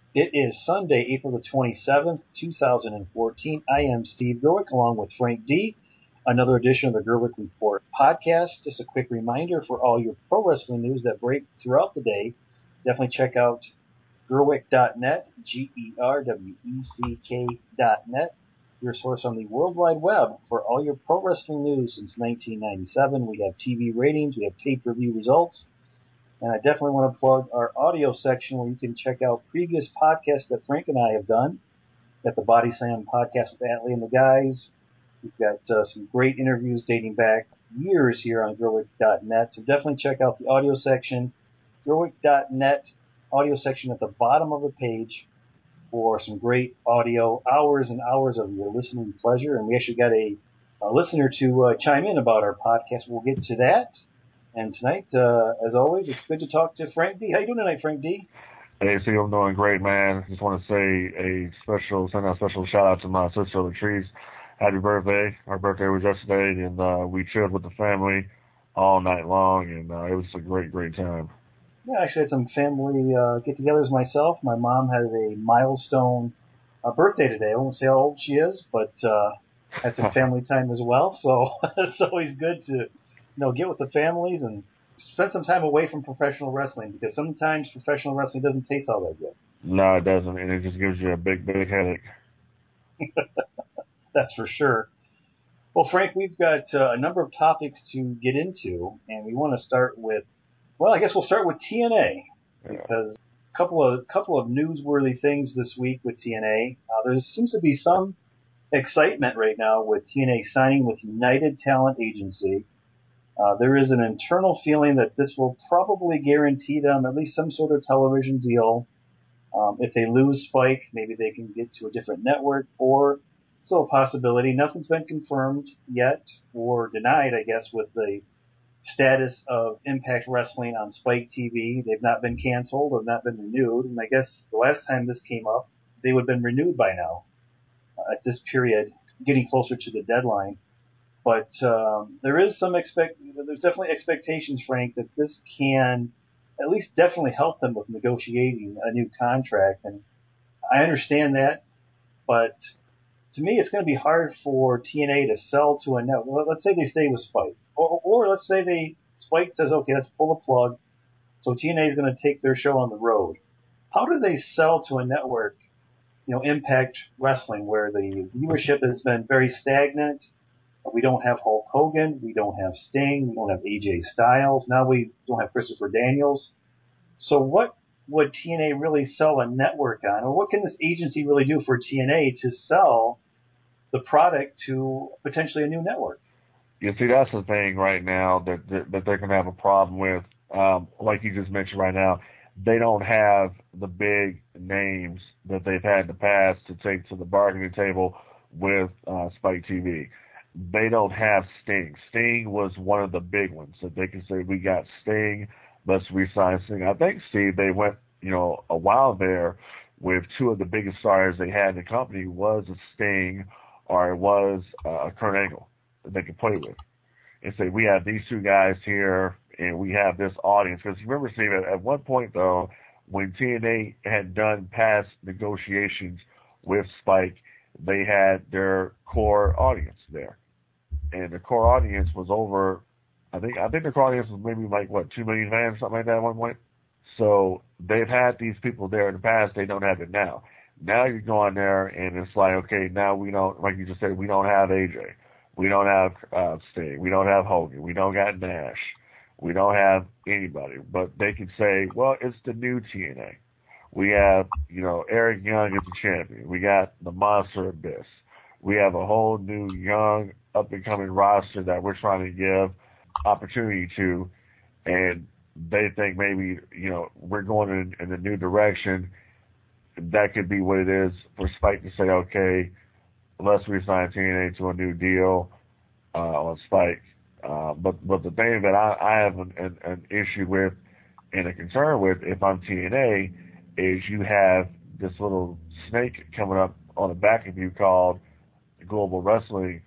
It is Sunday, April the 27th, 2014. I am Steve Gerwick along with Frank D. Another edition of the Gerwick Report podcast. Just a quick reminder for all your pro wrestling news that break throughout the day. Definitely check out Gerwick.net, Gerweck.net, your source on the World Wide Web for all your pro wrestling news since 1997. We have TV ratings, we have pay-per-view results, and I definitely want to plug our audio section where you can check out previous podcasts that Frank and I have done. Got the Body Slam podcast with Atlee and the guys. We've got some great interviews dating back years here on Gerwick.net. So definitely check out the audio section, Gerwick.net, audio section at the bottom of the page for some great audio, hours and hours of your listening pleasure. And we actually got a listener to chime in about our podcast. We'll get to that. And tonight, as always, it's good to talk to Frank D. How you doing tonight, Frank D? Hey, Steve, I'm doing great, man. Just want to say send out a special shout out to my sister Latrice. Happy birthday. Her birthday was yesterday, and we chilled with the family all night long, and it was a great, great time. Yeah, I actually had some family get-togethers myself. My mom had a milestone birthday today. I won't say how old she is, but had some family time as well. So it's always good to get with the families and spend some time away from professional wrestling, because sometimes professional wrestling doesn't taste all that good. No, it doesn't, and it just gives you a big, big headache. That's for sure. Well, Frank, we've got a number of topics to get into, and we want to start with, well, I guess we'll start with TNA, because a couple of newsworthy things this week with TNA. There seems to be some excitement right now with TNA signing with United Talent Agency. There is an internal feeling that this will probably guarantee them at least some sort of television deal. If they lose Spike, maybe they can get to a different network, or still a possibility. Nothing's been confirmed yet, or denied, I guess, with the status of Impact Wrestling on Spike TV. They've not been canceled or not been renewed, and I guess the last time this came up, they would have been renewed by now at this period, getting closer to the deadline. But there's definitely expectations, Frank, that this can at least definitely help them with negotiating a new contract. And I understand that, but to me, it's going to be hard for TNA to sell to a network. Let's say they stay with Spike, or let's say Spike says, okay, let's pull the plug. So TNA is going to take their show on the road. How do they sell to a network, Impact Wrestling, where the viewership has been very stagnant? We don't have Hulk Hogan. We don't have Sting. We don't have AJ Styles. Now we don't have Christopher Daniels. So what would TNA really sell a network on? Or what can this agency really do for TNA to sell the product to potentially a new network? You see, that's the thing right now that they're going to have a problem with. Like you just mentioned right now, they don't have the big names that they've had in the past to take to the bargaining table with Spike TV. They don't have Sting. Sting was one of the big ones that they can say, we got Sting, let's re-sign Sting. I think, Steve, they went, a while there with two of the biggest stars they had in the company was a Sting or it was Kurt Angle that they could play with. And say, we have these two guys here and we have this audience. Because remember, Steve, at one point, though, when TNA had done past negotiations with Spike, they had their core audience there. And the core audience was over, I think the core audience was maybe 2 million fans, something like that at one point. So they've had these people there in the past, they don't have it now. Now you go on there and it's like, okay, now we don't, like you just said, we don't have AJ. We don't have Sting. We don't have Hogan. We don't got Nash. We don't have anybody. But they can say, well, it's the new TNA. We have, Eric Young as the champion. We got the Monster Abyss. We have a whole new young up-and-coming roster that we're trying to give opportunity to, and they think maybe, we're going in a new direction. That could be what it is for Spike to say, okay, let's re-sign TNA to a new deal on Spike. But the thing that I have an issue with and a concern with if I'm TNA is you have this little snake coming up on the back of you called Global Wrestling,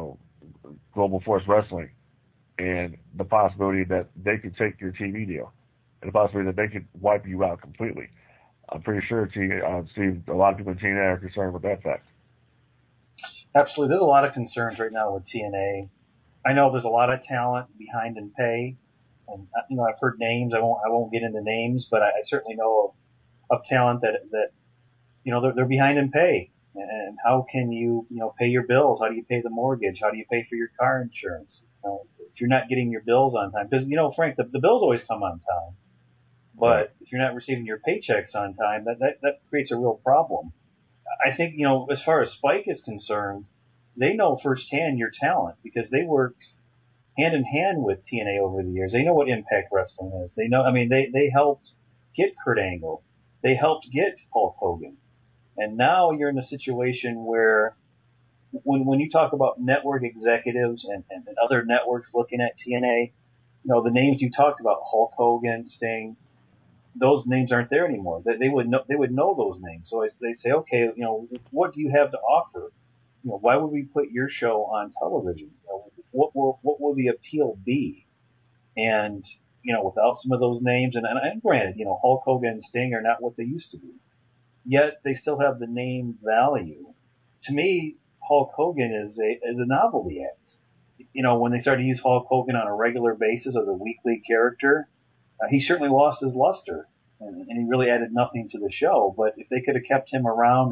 Global Force Wrestling, and the possibility that they could take your TV deal, and the possibility that they could wipe you out completely. I'm pretty sure Steve, a lot of people in TNA are concerned with that fact. Absolutely. There's a lot of concerns right now with TNA. I know there's a lot of talent behind in pay, and I've heard names. I won't get into names, but I certainly know of talent that they're behind in pay. And how can you pay your bills? How do you pay the mortgage? How do you pay for your car insurance? If you're not getting your bills on time, because Frank, the bills always come on time, but Right. if you're not receiving your paychecks on time, that creates a real problem. I think as far as Spike is concerned, they know firsthand your talent because they work hand in hand with TNA over the years. They know what Impact Wrestling is. They know. I mean, they helped get Kurt Angle. They helped get Hulk Hogan. And now you're in a situation where when you talk about network executives and other networks looking at TNA, the names you talked about, Hulk Hogan, Sting, those names aren't there anymore. They would know those names. So they say, okay, what do you have to offer? Why would we put your show on television? What will the appeal be? And without some of those names, and granted, Hulk Hogan and Sting are not what they used to be. Yet they still have the name value. To me, Hulk Hogan is a novelty act. When they started to use Hulk Hogan on a regular basis as a weekly character, he certainly lost his luster, and he really added nothing to the show. But if they could have kept him around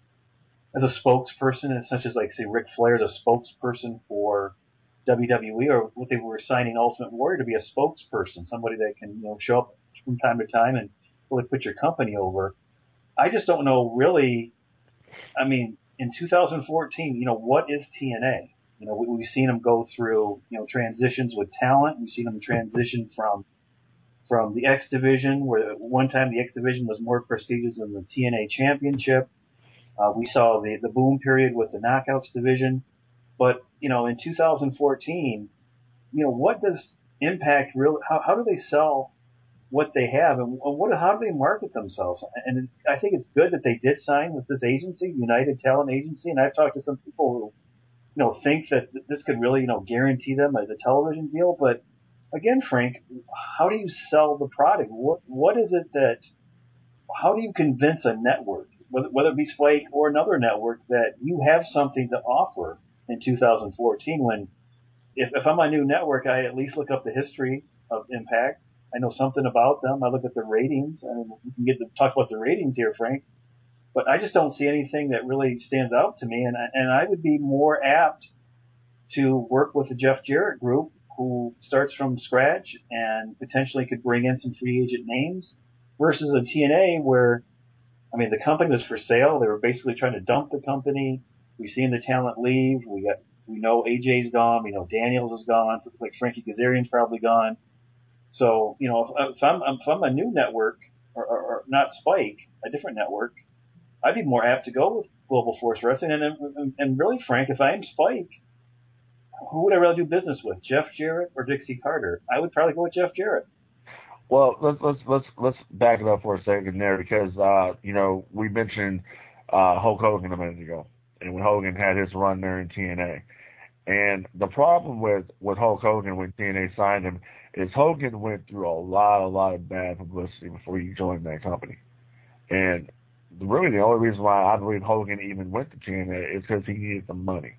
as a spokesperson, such as like say Ric Flair as a spokesperson for WWE, or what they were signing Ultimate Warrior to be a spokesperson, somebody that can show up from time to time and really put your company over. I just don't know really. I mean, in 2014, what is TNA? We've seen them go through, transitions with talent. We've seen them transition from the X Division, where at one time the X Division was more prestigious than the TNA Championship. We saw the boom period with the Knockouts Division. But, in 2014, what does Impact really, how do they sell what they have, and how do they market themselves? And I think it's good that they did sign with this agency, United Talent Agency, and I've talked to some people who, think that this could really, guarantee them a television deal. But again, Frank, how do you sell the product? What is it how do you convince a network, whether it be Spike or another network, that you have something to offer in 2014 when if I'm a new network, I at least look up the history of Impact. I know something about them. I look at the ratings. I mean, we can get to talk about the ratings here, Frank. But I just don't see anything that really stands out to me. And I would be more apt to work with the Jeff Jarrett group, who starts from scratch and potentially could bring in some free agent names, versus a TNA where, I mean, the company was for sale. They were basically trying to dump the company. We've seen the talent leave. We know AJ's gone. We know Daniels is gone. Like Frankie Kazarian's probably gone. So, if I'm a new network or not Spike, a different network, I'd be more apt to go with Global Force Wrestling. And really, Frank, if I'm Spike, who would I rather do business with, Jeff Jarrett or Dixie Carter? I would probably go with Jeff Jarrett. Well, let's back it up for a second there, because we mentioned Hulk Hogan a minute ago, and when Hogan had his run there in TNA, and the problem with Hulk Hogan when TNA signed him is Hogan went through a lot of bad publicity before he joined that company, and really the only reason why I believe Hogan even went to TNA is because he needed the money.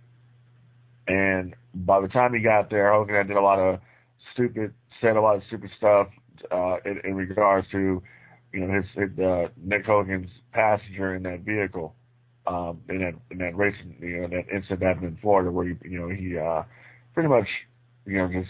And by the time he got there, Hogan said a lot of stupid stuff in regards to, his Nick Hogan's passenger in that vehicle, in that racing, that incident that happened in Florida where he pretty much, just,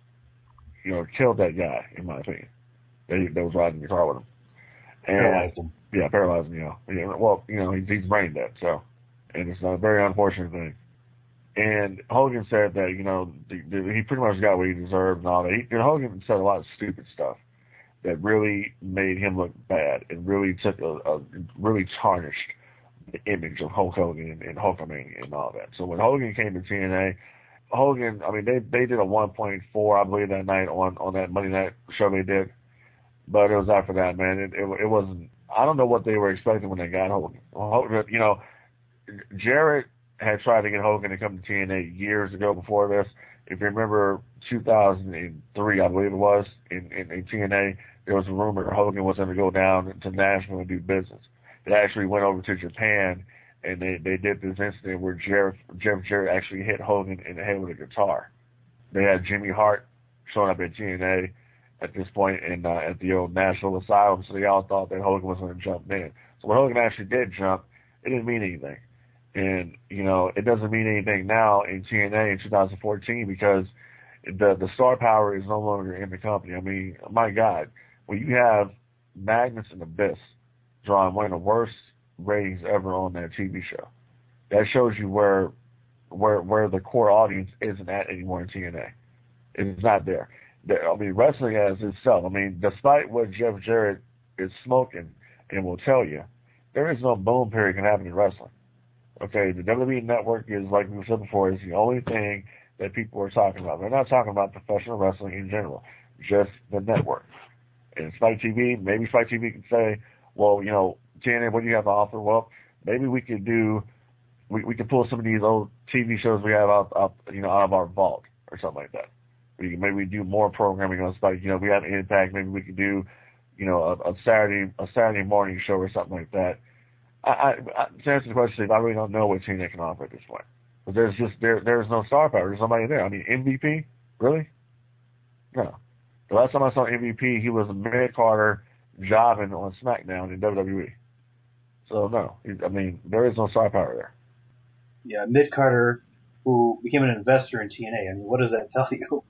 killed that guy, in my opinion, that was riding in the car with him. And, paralyzed him. Yeah, paralyzed him. Well, he's brain dead, so, and it's a very unfortunate thing. And Hogan said that, he pretty much got what he deserved and all that. Hogan said a lot of stupid stuff that really made him look bad and really took really tarnished the image of Hulk Hogan and Hulkamania and all that. So when Hogan came to TNA, they did a 1.4, I believe, that night on that Monday night show they did. But it was after that, man. It wasn't, I don't know what they were expecting when they got Hogan. Jarrett had tried to get Hogan to come to TNA years ago before this. If you remember 2003, I believe it was, in TNA, there was a rumor Hogan was going to go down to Nashville and do business. They actually went over to Japan, and they did this incident where Jeff Jarrett actually hit Hogan in the head with a guitar. They had Jimmy Hart showing up at TNA at this point at the old Nashville Asylum, so they all thought that Hogan was going to jump in. So when Hogan actually did jump, it didn't mean anything. And, it doesn't mean anything now in TNA in 2014 because the star power is no longer in the company. I mean, my God, when you have Magnus and Abyss drawing one of the worst ratings ever on that TV show, that shows you where the core audience isn't at anymore in TNA. It's not there. I mean, wrestling as itself. I mean, despite what Jeff Jarrett is smoking and will tell you, there is no boom period can happen in wrestling. Okay, the WWE Network is, like we said before, is the only thing that people are talking about. They're not talking about professional wrestling in general, just the network. And Spike TV, maybe Spike TV can say, well, TNA, what do you have to offer? Well, maybe we could we could pull some of these old TV shows we have out of our vault or something like that. Maybe we do more programming on Spike. We have Impact. Maybe we could do, a Saturday morning show or something like that. To answer the question, Steve, I really don't know what TNA can offer at this point. But there's no star power. There's nobody there. I mean, MVP? Really? No. The last time I saw MVP, he was a mid-carder jobbing on SmackDown in WWE. So, no. I mean, there is no star power there. Yeah, mid-carder who became an investor in TNA. I mean, what does that tell you?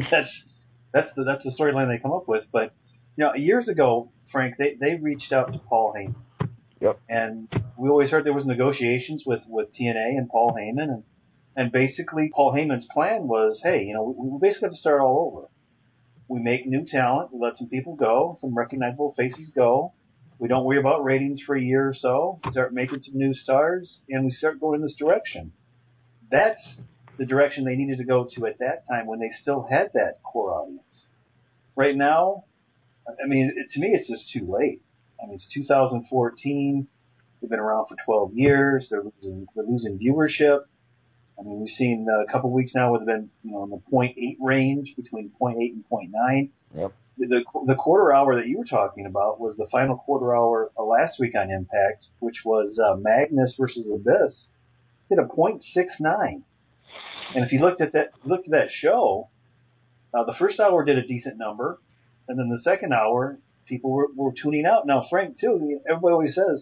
that's the storyline they come up with. But, years ago, Frank, they reached out to Paul Heyman. Yep. And we always heard there was negotiations with TNA and Paul Heyman, and basically Paul Heyman's plan was, hey, we basically have to start all over. We make new talent, we let some people go, some recognizable faces go. We don't worry about ratings for a year or so. We start making some new stars, and we start going in this direction. That's the direction they needed to go to at that time when they still had that core audience. Right now, I mean, to me, it's just too late. I mean, it's 2014. They've been around for 12 years. They're losing viewership. I mean, we've seen a couple of weeks now where they've been, in the 0.8 range, between 0.8 and 0.9. Yep. The quarter hour that you were talking about was the final quarter hour last week on Impact, which was Magnus versus Abyss. Did a 0.69. And if you looked at that show, the first hour did a decent number, and then the second hour, people were tuning out. Now, Frank, too, everybody always says,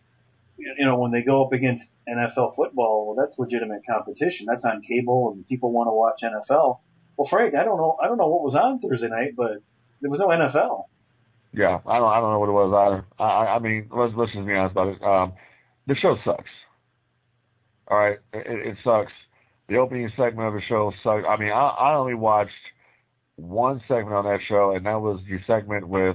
when they go up against NFL football, well, that's legitimate competition. That's on cable, and people want to watch NFL. Well, Frank, I don't know what was on Thursday night, but there was no NFL. Yeah, I don't know what it was either. I mean, let's just be honest about it. The show sucks. All right, it sucks. The opening segment of the show sucked. I mean, I only watched one segment on that show, and that was the segment with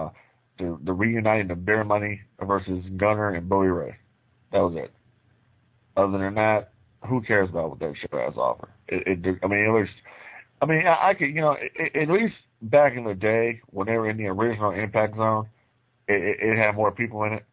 the reuniting of Beer Money versus Gunner and Bully Ray. That was it. Other than that, who cares about what that show has to offer? I could, at least back in the day when they were in the original Impact Zone, it had more people in it.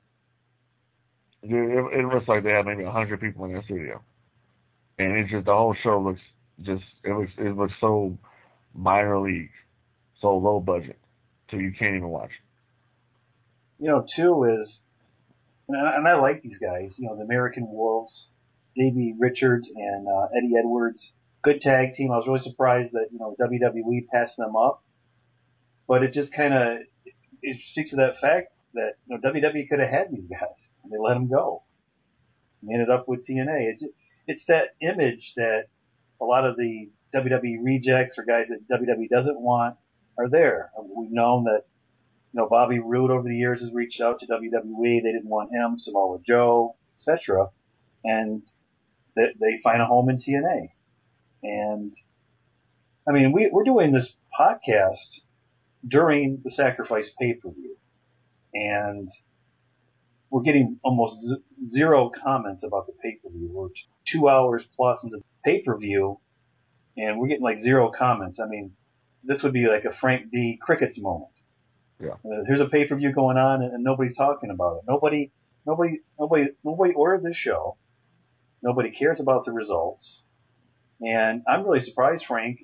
It looks like they had maybe 100 people in their studio, and it's just the whole show it looks so minor league, so low budget, so you can't even watch it. Two is, and I like these guys, the American Wolves, Davey Richards and Eddie Edwards, good tag team. I was really surprised that, WWE passed them up, but it just kind of, it speaks to that fact that, WWE could have had these guys, and they let them go. And they ended up with TNA. It's that image that a lot of the WWE rejects or guys that WWE doesn't want are there. We've known that, Bobby Roode over the years has reached out to WWE. They didn't want him, Samoa Joe, etc. And they find a home in TNA. And, I mean, we're doing this podcast during the Sacrifice pay-per-view. And we're getting almost zero comments about the pay-per-view. We're 2 hours plus into the pay-per-view, and we're getting like zero comments. I mean, this would be like a Frank D. Crickets moment. Yeah. Here's a pay-per-view going on, and nobody's talking about it. Nobody ordered this show. Nobody cares about the results. And I'm really surprised, Frank,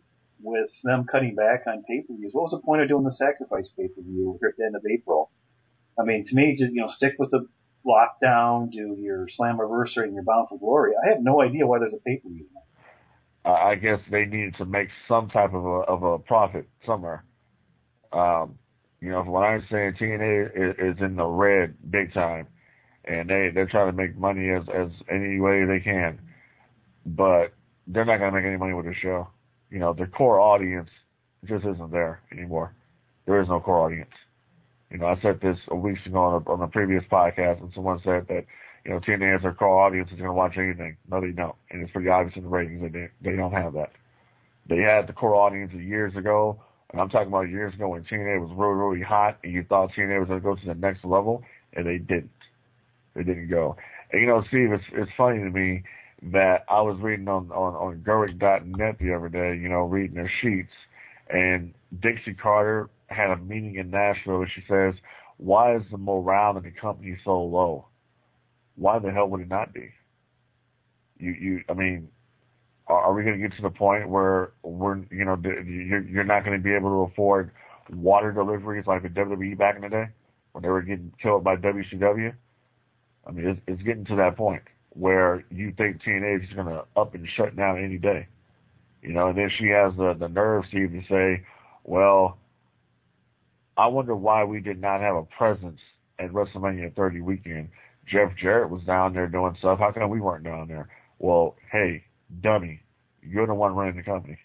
with them cutting back on pay-per-views. What was the point of doing the Sacrifice pay-per-view here at the end of April? I mean, to me, just stick with the Lockdown, do your Slammiversary and your Bound for Glory. I have no idea why there's a pay-per-view. I guess they needed to make some type of a profit somewhere. From what I'm saying, TNA is in the red big time, and they're trying to make money as any way they can, but they're not going to make any money with the show. The core audience just isn't there anymore. There is no core audience. I said this a week ago on a previous podcast, and someone said that, TNA as their core audience is going to watch anything. No, they don't. And it's pretty obvious in the ratings that they don't have that. They had the core audience years ago, and I'm talking about years ago when TNA was really, really hot, and you thought TNA was going to go to the next level, and they didn't. They didn't go. And, Steve, it's funny to me that I was reading on Gerwig.net the other day, reading their sheets, and Dixie Carter had a meeting in Nashville, and she says, why is the morale in the company so low? Why the hell would it not be? I mean, are we going to get to the point where you're not going to be able to afford water deliveries like the WWE back in the day when they were getting killed by WCW? I mean, it's getting to that point where you think TNA is going to up and shut down any day. And then she has the nerve, Steve, to say, well, I wonder why we did not have a presence at WrestleMania 30 weekend. Jeff Jarrett was down there doing stuff. How come we weren't down there? Well, hey, dummy, you're the one running the company.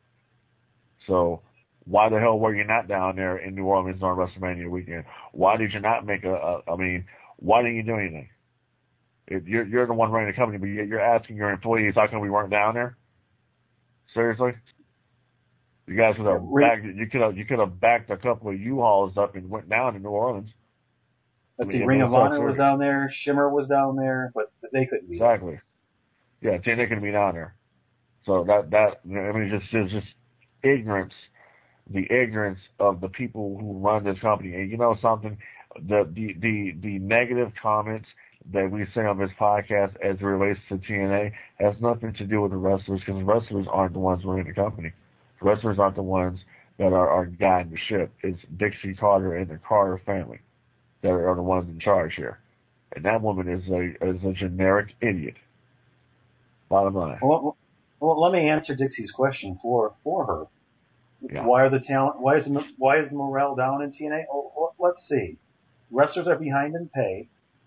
So why the hell were you not down there in New Orleans on WrestleMania weekend? Why did you not make why didn't you do anything? You're the one running the company, but you're asking your employees, how come we weren't down there? Seriously? You guys could have you could have backed a couple of U-Hauls up and went down to New Orleans. Let's see, Ring of Honor was down there, Shimmer was down there, but they couldn't be. Exactly. Yeah, TNA couldn't be down there. So it's just ignorance, the ignorance of the people who run this company. And you know something, the negative comments that we say on this podcast as it relates to TNA has nothing to do with the wrestlers, because the wrestlers aren't the ones running the company. The wrestlers aren't the ones that are guiding the ship. It's Dixie Carter and the Carter family that are the ones in charge here. And that woman is a generic idiot. Bottom line. Well, let me answer Dixie's question for her. Yeah. Why is the morale down in TNA? Oh, let's see. Wrestlers are behind in pay.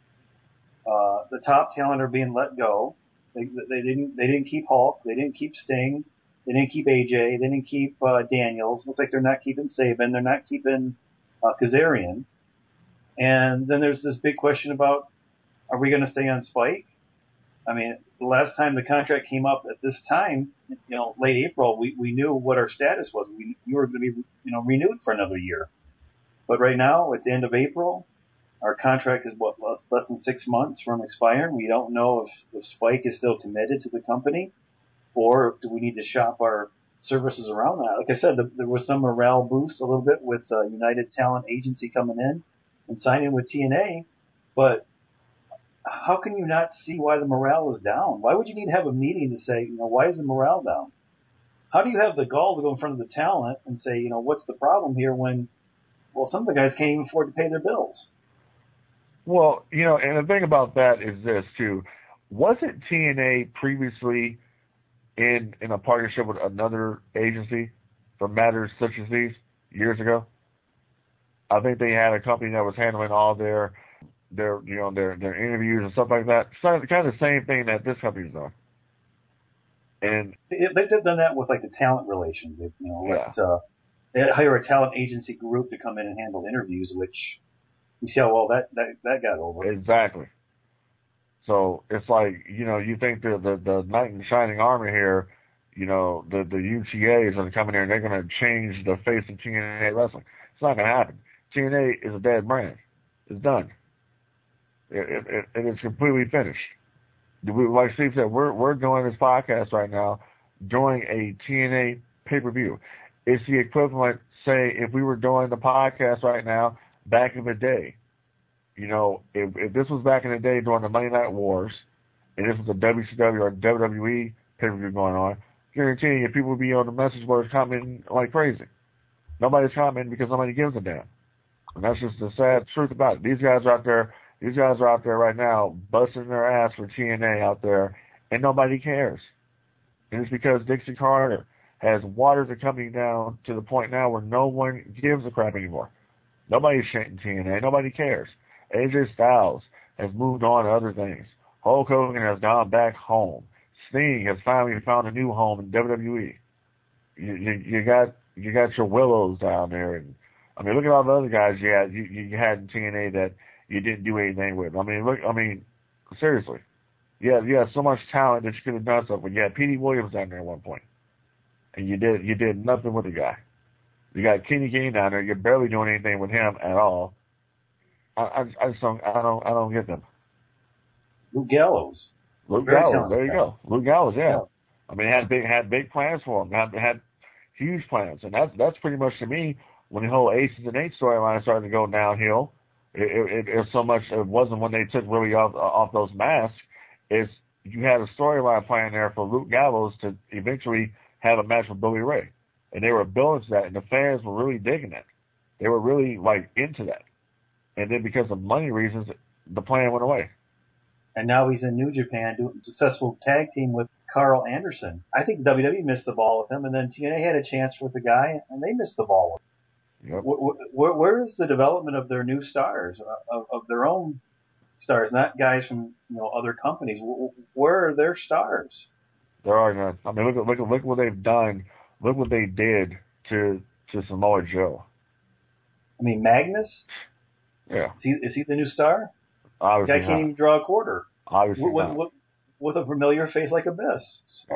The top talent are being let go. They didn't keep Hulk. They didn't keep Sting. They didn't keep AJ. They didn't keep Daniels. Looks like they're not keeping Sabin. They're not keeping Kazarian. And then there's this big question about, are we going to stay on Spike? I mean, the last time the contract came up at this time, late April, we knew what our status was. We were going to be, renewed for another year. But right now, at the end of April, our contract is less than 6 months from expiring. We don't know if Spike is still committed to the company, or do we need to shop our services around that. Like I said, there was some morale boost a little bit with United Talent Agency coming in and signing with TNA, but how can you not see why the morale is down? Why would you need to have a meeting to say, why is the morale down? How do you have the gall to go in front of the talent and say, what's the problem here when, some of the guys can't even afford to pay their bills? Well, and the thing about that is this too. Wasn't TNA previously in a partnership with another agency for matters such as these years ago? I think they had a company that was handling all their interviews and stuff like that. So kind of the same thing that this company's done. And they've done that with like the talent relations. They hire a talent agency group to come in and handle interviews, which you see how well that got over. Exactly. So it's like, you think the knight in shining armor here, the UTA is going to come in here and they're going to change the face of TNA wrestling. It's not going to happen. TNA is a dead brand. It's done. It is completely finished. Like Steve said, we're doing this podcast right now during a TNA pay-per-view. It's the equivalent, say, if we were doing the podcast right now back in the day. If this was back in the day during the Monday Night Wars, and this was a WCW or WWE pay-per-view going on, guaranteeing you people will be on the message boards commenting like crazy. Nobody's commenting because nobody gives a damn. And that's just the sad truth about it. These guys are out there right now busting their ass for TNA out there, and nobody cares. And it's because Dixie Carter has watered the company down to the point now where no one gives a crap anymore. Nobody's chanting TNA. Nobody cares. AJ Styles has moved on to other things. Hulk Hogan has gone back home. Sting has finally found a new home in WWE. You got your Willows down there, and I mean, look at all the other guys you had in TNA that you didn't do anything with. I mean, seriously, you had so much talent that you could have done something. You had Petey Williams down there at one point, and you did nothing with the guy. You got Kenny King down there. You're barely doing anything with him at all. I just don't get them. Luke Gallows. There you go. Luke Gallows, yeah. I mean, had big plans for him. Had huge plans, and that's pretty much to me when the whole Aces and Eights storyline started to go downhill. It so much it wasn't when they took really off those masks. Is you had a storyline plan there for Luke Gallows to eventually have a match with Bully Ray, and they were building to that, and the fans were really digging that. They were really into that, and then because of money reasons, the plan went away. And now he's in New Japan doing a successful tag team with Carl Anderson. I think WWE missed the ball with him, and then TNA had a chance with the guy, and they missed the ball with him. Yep. Where is the development of their new stars, of their own stars, not guys from other companies? Where are their stars? There are none. I mean, look what they've done. Look what they did to Samoa Joe. I mean, Magnus. Yeah. Is he the new star? Obviously the guy can't even draw a quarter. Obviously not. With a familiar face like Abyss.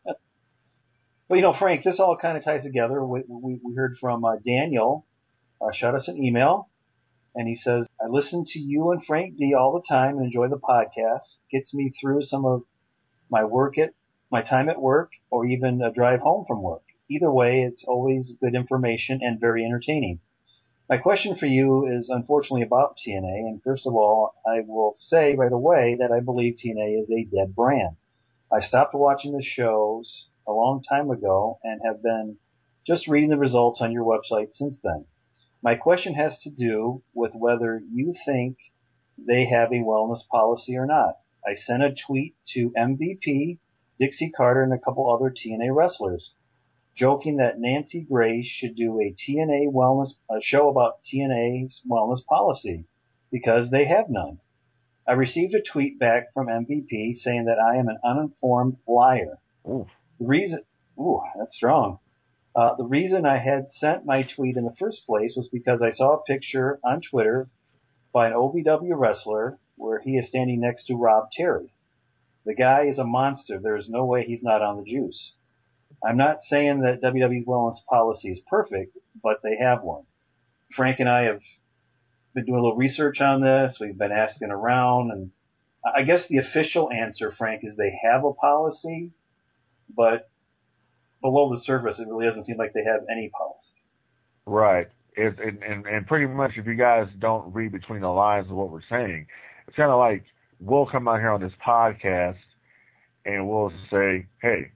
Well, Frank, this all kind of ties together. We heard from Daniel. Shot us an email, and he says, I listen to you and Frank D all the time and enjoy the podcast. Gets me through some of my time at work, or even a drive home from work. Either way, it's always good information and very entertaining. My question for you is unfortunately about TNA, and first of all, I will say right away that I believe TNA is a dead brand. I stopped watching the shows a long time ago and have been just reading the results on your website since then. My question has to do with whether you think they have a wellness policy or not. I sent a tweet to MVP, Dixie Carter, and a couple other TNA wrestlers, joking that Nancy Grace should do a show about TNA's wellness policy, because they have none. I received a tweet back from MVP saying that I am an uninformed liar. Ooh. That's strong. The reason I had sent my tweet in the first place was because I saw a picture on Twitter by an OVW wrestler where he is standing next to Rob Terry. The guy is a monster. There is no way he's not on the juice. I'm not saying that WWE's wellness policy is perfect, but they have one. Frank and I have been doing a little research on this. We've been asking around, and I guess the official answer, Frank, is they have a policy, but below the surface, it really doesn't seem like they have any policy. Right. And pretty much, if you guys don't read between the lines of what we're saying, it's kind of like we'll come out here on this podcast and we'll say, hey,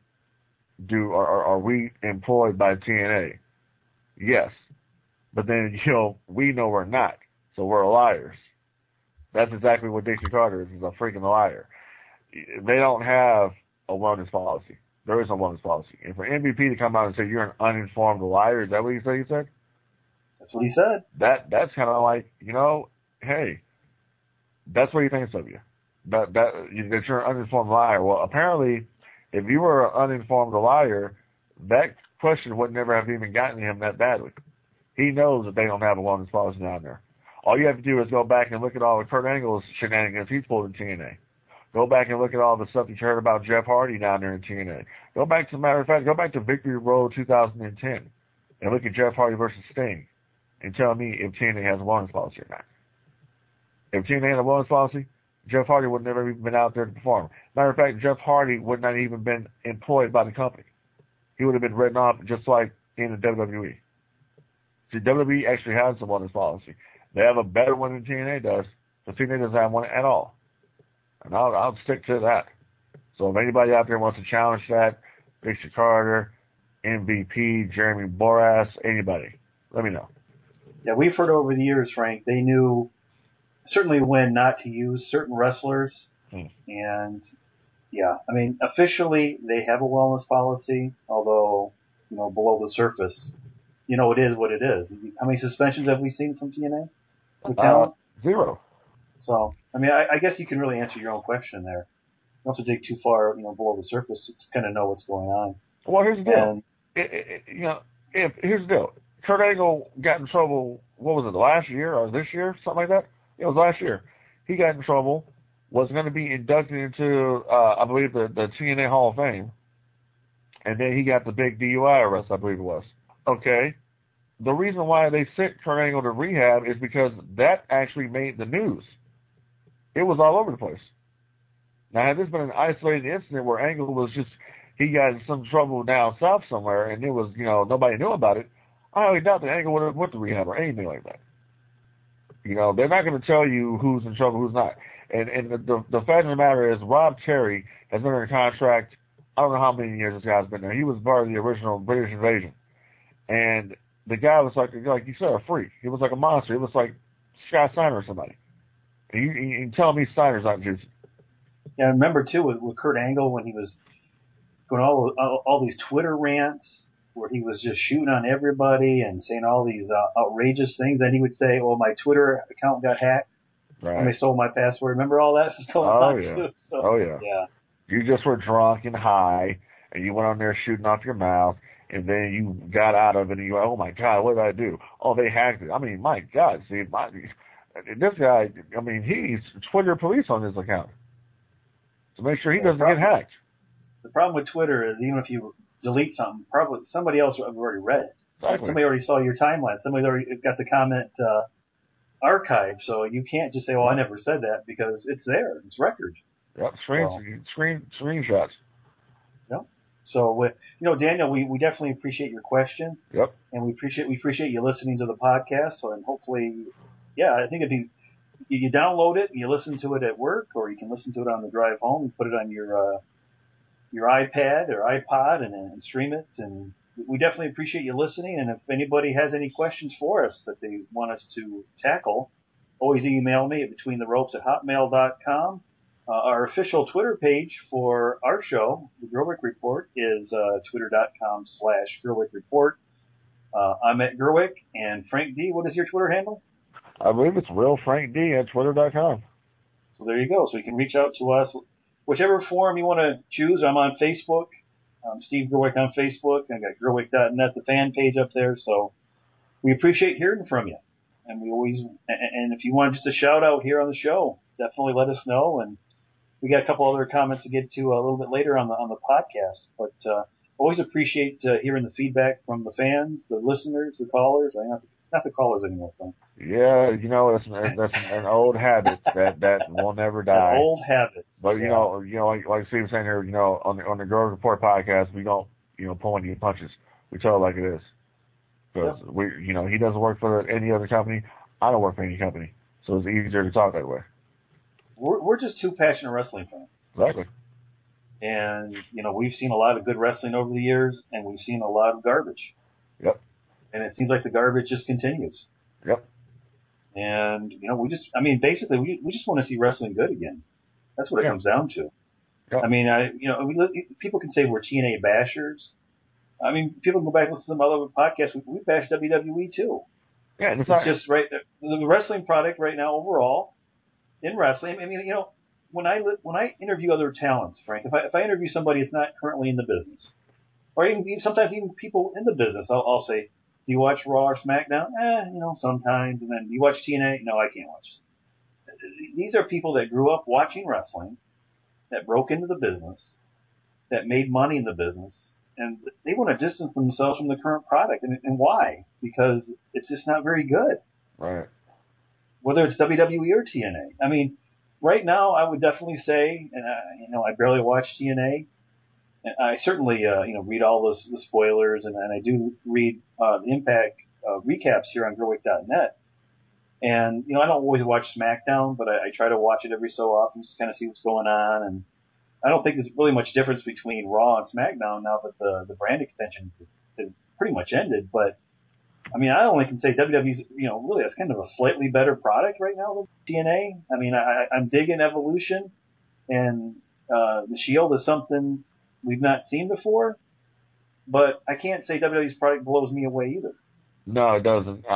are we employed by TNA? Yes. But then, we know we're not. So we're liars. That's exactly what Dixie Carter is a freaking liar. They don't have a wellness policy. There is no wellness policy. And for MVP to come out and say you're an uninformed liar, is that what he said? That's what he said. That's kind of like, hey, that's what he thinks of you. That you're an uninformed liar. Well, apparently, if you were an uninformed liar, that question would never have even gotten him that badly. He knows that they don't have a wellness policy down there. All you have to do is go back and look at all the Kurt Angle's shenanigans he's pulled in TNA. Go back and look at all the stuff that you heard about Jeff Hardy down there in TNA. Go back to Victory Road 2010 and look at Jeff Hardy versus Sting and tell me if TNA has a wellness policy or not. If TNA had a wellness policy, Jeff Hardy would never even been out there to perform. Matter of fact, Jeff Hardy would not even been employed by the company. He would have been written off just like in the WWE. See, WWE actually has a wellness policy. They have a better one than TNA does, but TNA doesn't have one at all. And I'll stick to that. So if anybody out there wants to challenge that, Richie Carter, MVP, Jeremy Borash, anybody. Let me know. Yeah, we've heard over the years, Frank, they knew certainly when not to use certain wrestlers. And, yeah, I mean, officially they have a wellness policy, although, below the surface, it is what it is. How many suspensions have we seen from TNA with talent? 0. So, I mean, I guess you can really answer your own question there. You don't have to dig too far, below the surface to kind of know what's going on. Well, here's the deal. Here's the deal. Kurt Angle got in trouble, what was it, last year or this year, something like that? It was last year. He got in trouble, was going to be inducted into, I believe, the TNA Hall of Fame, and then he got the big DUI arrest, I believe it was. Okay. The reason why they sent Kurt Angle to rehab is because that actually made the news. It was all over the place. Now, had this been an isolated incident where Angle was he got in some trouble down south somewhere, and it was, nobody knew about it, I highly doubt that Angle would have went to rehab or anything like that. They're not going to tell you who's in trouble, who's not. And the fact of the matter is, Rob Terry has been under contract, I don't know how many years this guy's been there. He was part of the original British Invasion. And the guy was like you said, a freak. He was like a monster. He was like Scott Steiner or somebody. And you tell me Steiner's not juicy. Yeah, I remember, too, with Kurt Angle when he was going all these Twitter rants where he was just shooting on everybody and saying all these outrageous things. And he would say, "Oh, my Twitter account got hacked. Right. And they stole my password." Remember all that was going on, yeah. too? So, oh, yeah. Yeah. You just were drunk and high, and you went on there shooting off your mouth, and then you got out of it, and you go, "Oh, my God, what did I do? Oh, they hacked it." I mean, my God, see, this guy, I mean, he's Twitter police on his account to make sure he doesn't get hacked. The problem with Twitter is even if you delete something, probably somebody else have already read it. Exactly. Somebody already saw your timeline. Somebody already got the comment archived, so you can't just say, "Oh, I never said that," because it's there. It's record. Yep, screenshots. Yep. So, Daniel, we definitely appreciate your question. Yep. And we appreciate you listening to the podcast. So, and hopefully, I think you download it and you listen to it at work, or you can listen to it on the drive home and put it on your iPad or iPod and stream it. And we definitely appreciate you listening. And if anybody has any questions for us that they want us to tackle, always email me at betweentheropes@hotmail.com. Our official Twitter page for our show, The Gerwick Report, is twitter.com/Gerwick Report. I'm at Gerwick, and Frank D, what is your Twitter handle? I believe it's RealFrankD at twitter.com. So there you go. So you can reach out to us, whichever form you want to choose. I'm on Facebook. I'm Steve Gerwick on Facebook. I've got Gerwick.net, the fan page up there. So we appreciate hearing from you. And and if you want just a shout out here on the show, definitely let us know. And we got a couple other comments to get to a little bit later on the podcast. But always appreciate hearing the feedback from the fans, the listeners, the callers. Not the callers anymore, Frank. Yeah, that's an old habit that will never die. An old habit. But like Steve was saying here, on the Gerwick Report podcast, we don't pull any punches. We tell it like it is. Because he doesn't work for any other company. I don't work for any company, so it's easier to talk that way. We're just two passionate wrestling fans. Exactly. And we've seen a lot of good wrestling over the years, and we've seen a lot of garbage. Yep. And it seems like the garbage just continues. Yep. And basically, we just want to see wrestling good again. That's what it comes down to. Yep. I mean, people can say we're TNA bashers. I mean, people can go back and listen to some other podcasts. We bash WWE too. Yeah, it's just right. The wrestling product right now overall in wrestling. I mean, when I interview other talents, Frank, if I interview somebody that's not currently in the business, or sometimes even people in the business, I'll say, "Do you watch Raw or SmackDown?" Sometimes. And then, "Do you watch TNA?" "No, I can't watch it." These are people that grew up watching wrestling, that broke into the business, that made money in the business, and they want to distance themselves from the current product. And why? Because it's just not very good. Right. Whether it's WWE or TNA. I mean, right now I would definitely say, and I barely watch TNA. And I certainly read all the spoilers, and I do read the Impact recaps here on Gerwick.net. And I don't always watch SmackDown, but I try to watch it every so often just to kind of see what's going on. And I don't think there's really much difference between Raw and SmackDown now that the brand extension is pretty much ended. But I mean, I only can say WWE's, really that's kind of a slightly better product right now than TNA. I mean, I'm digging Evolution, and the Shield is something we've not seen before. But I can't say WWE's product blows me away either. No, it doesn't.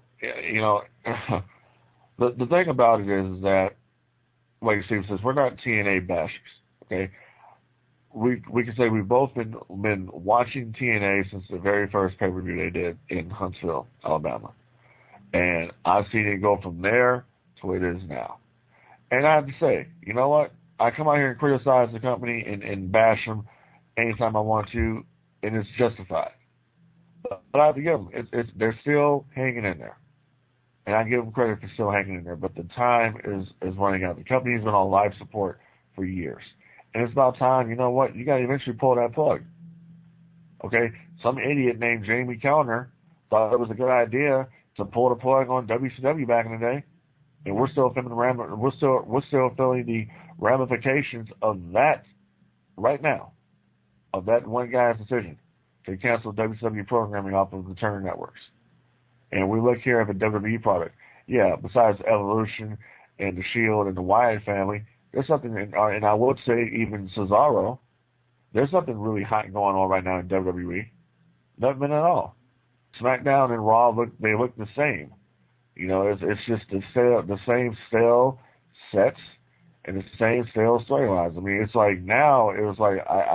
The thing about it is that, like Steve says, we're not TNA bashers. Okay, we can say we've both been watching TNA since the very first pay-per-view they did in Huntsville, Alabama, and I've seen it go from there to where it is now. And I have to say, you know what? I come out here and criticize the company and bash them anytime I want to, and it's justified. But I have to give them, they're still hanging in there. And I give them credit for still hanging in there. But the time is running out. The company's been on life support for years. And it's about time, you know what? You got to eventually pull that plug. Okay? Some idiot named Jamie Kellner thought it was a good idea to pull the plug on WCW back in the day. And we're still feeling the ramifications of that right now, of that one guy's decision to cancel WCW programming off of the Turner networks. And we look here at the WWE product. Yeah, besides Evolution and the Shield and the Wyatt family, there's something, and I would say even Cesaro, there's something really hot going on right now in WWE. Nothing at all. SmackDown and Raw look the same. It's just the same stale sets and the same stale storylines. I mean, it's like now it was like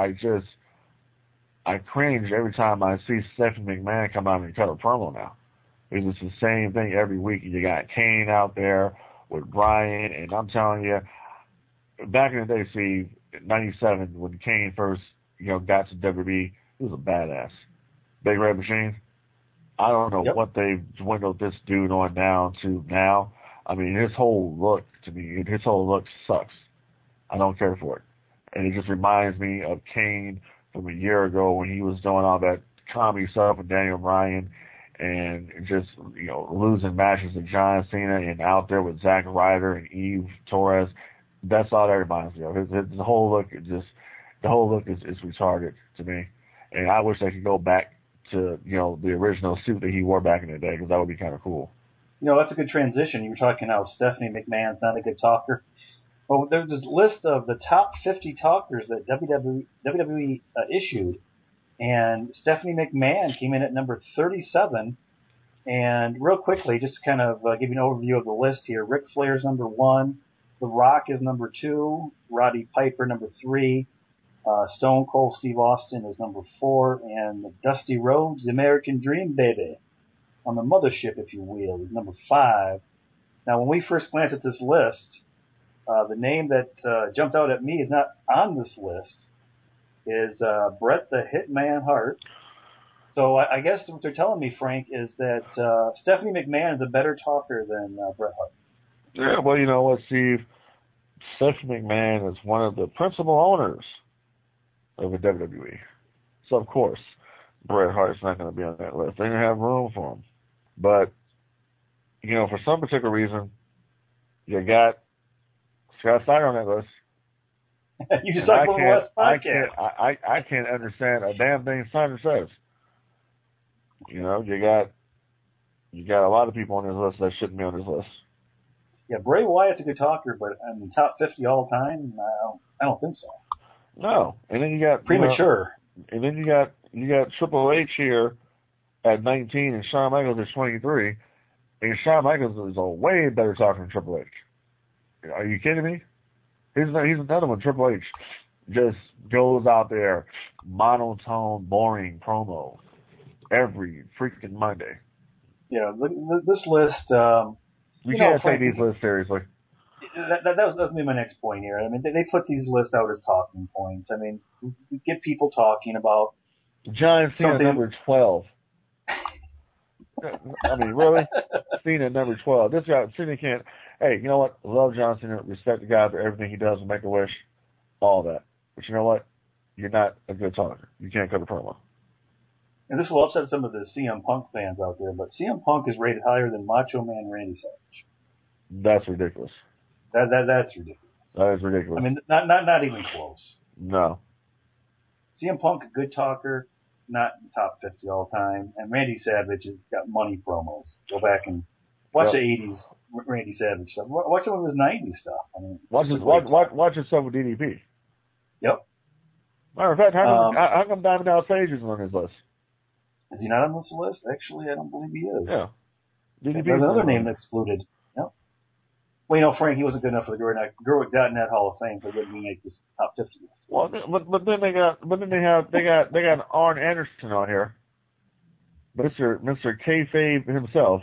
I cringe every time I see Stephanie McMahon come out and cut a promo now. It's just the same thing every week. You got Kane out there with Bryan, and I'm telling you, back in the day, Steve, in '97, when Kane first, got to WWE, he was a badass. Big Red Machine. I don't know what they've dwindled this dude on down to now. I mean, his whole look sucks. I don't care for it. And it just reminds me of Kane from a year ago when he was doing all that comedy stuff with Daniel Bryan and just, losing matches to John Cena and out there with Zack Ryder and Eve Torres. That's all that reminds me of. His whole look is retarded to me. And I wish they could go back to, the original suit that he wore back in the day, because that would be kind of cool. That's a good transition. You were talking how Stephanie McMahon's not a good talker. Well, there's this list of the top 50 talkers that WWE issued, and Stephanie McMahon came in at number 37. And real quickly, just to kind of give you an overview of the list here, Ric Flair's number 1, The Rock is number 2, Roddy Piper number 3, Stone Cold Steve Austin is number 4, and Dusty Rhodes, the American Dream Baby, on the mothership, if you will, is number 5. Now, when we first glanced at this list, the name that jumped out at me is not on this list, is Bret the Hitman Hart. So I guess what they're telling me, Frank, is that Stephanie McMahon is a better talker than Bret Hart. Yeah, well, you know what, Steve? Stephanie McMahon is one of the principal owners of the WWE. So, of course, Bret Hart's not going to be on that list. They didn't have room for him. But, for some particular reason, you got Scott Steiner on that list. You just talked about the last podcast. I can't understand a damn thing Steiner says. You got a lot of people on this list that shouldn't be on this list. Yeah, Bray Wyatt's a good talker, but I mean, top 50 all time, I don't think so. No, and then you got premature. And then you got Triple H here at 19, and Shawn Michaels at 23, and Shawn Michaels is a way better talker than Triple H. Are you kidding me? He's another one. Triple H just goes out there, monotone, boring promo every freaking Monday. Yeah, this list. You can't take these lists seriously. That was going to be my next point here. I mean, they put these lists out as talking points. I mean, we get people talking about John Cena number 12. I mean, really? Cena number 12. This guy, Cena can't. Hey, you know what? Love John Cena. Respect the guy for everything he does and Make-A-Wish. All that. But you know what? You're not a good talker. You can't cut a promo. And this will upset some of the CM Punk fans out there, but CM Punk is rated higher than Macho Man Randy Savage. That's ridiculous. That's ridiculous. That is ridiculous. I mean, not even close. No. CM Punk, a good talker, not top 50 all the time. And Randy Savage has got money promos. Go back and watch the 80s Randy Savage stuff. Watch some of his 90s stuff. I mean, watch yourself with DDP. Yep. Matter of fact, how come Diamond Dallas Page isn't on his list? Is he not on this list? Actually, I don't believe he is. Yeah. DDP. There's another name that's excluded. Yep. Well, Frank, he wasn't good enough for the Gerwick.net Hall of Fame, so he wouldn't make this top 50 list. Well, but then they got Arn Anderson on here, Mr. Kayfabe himself,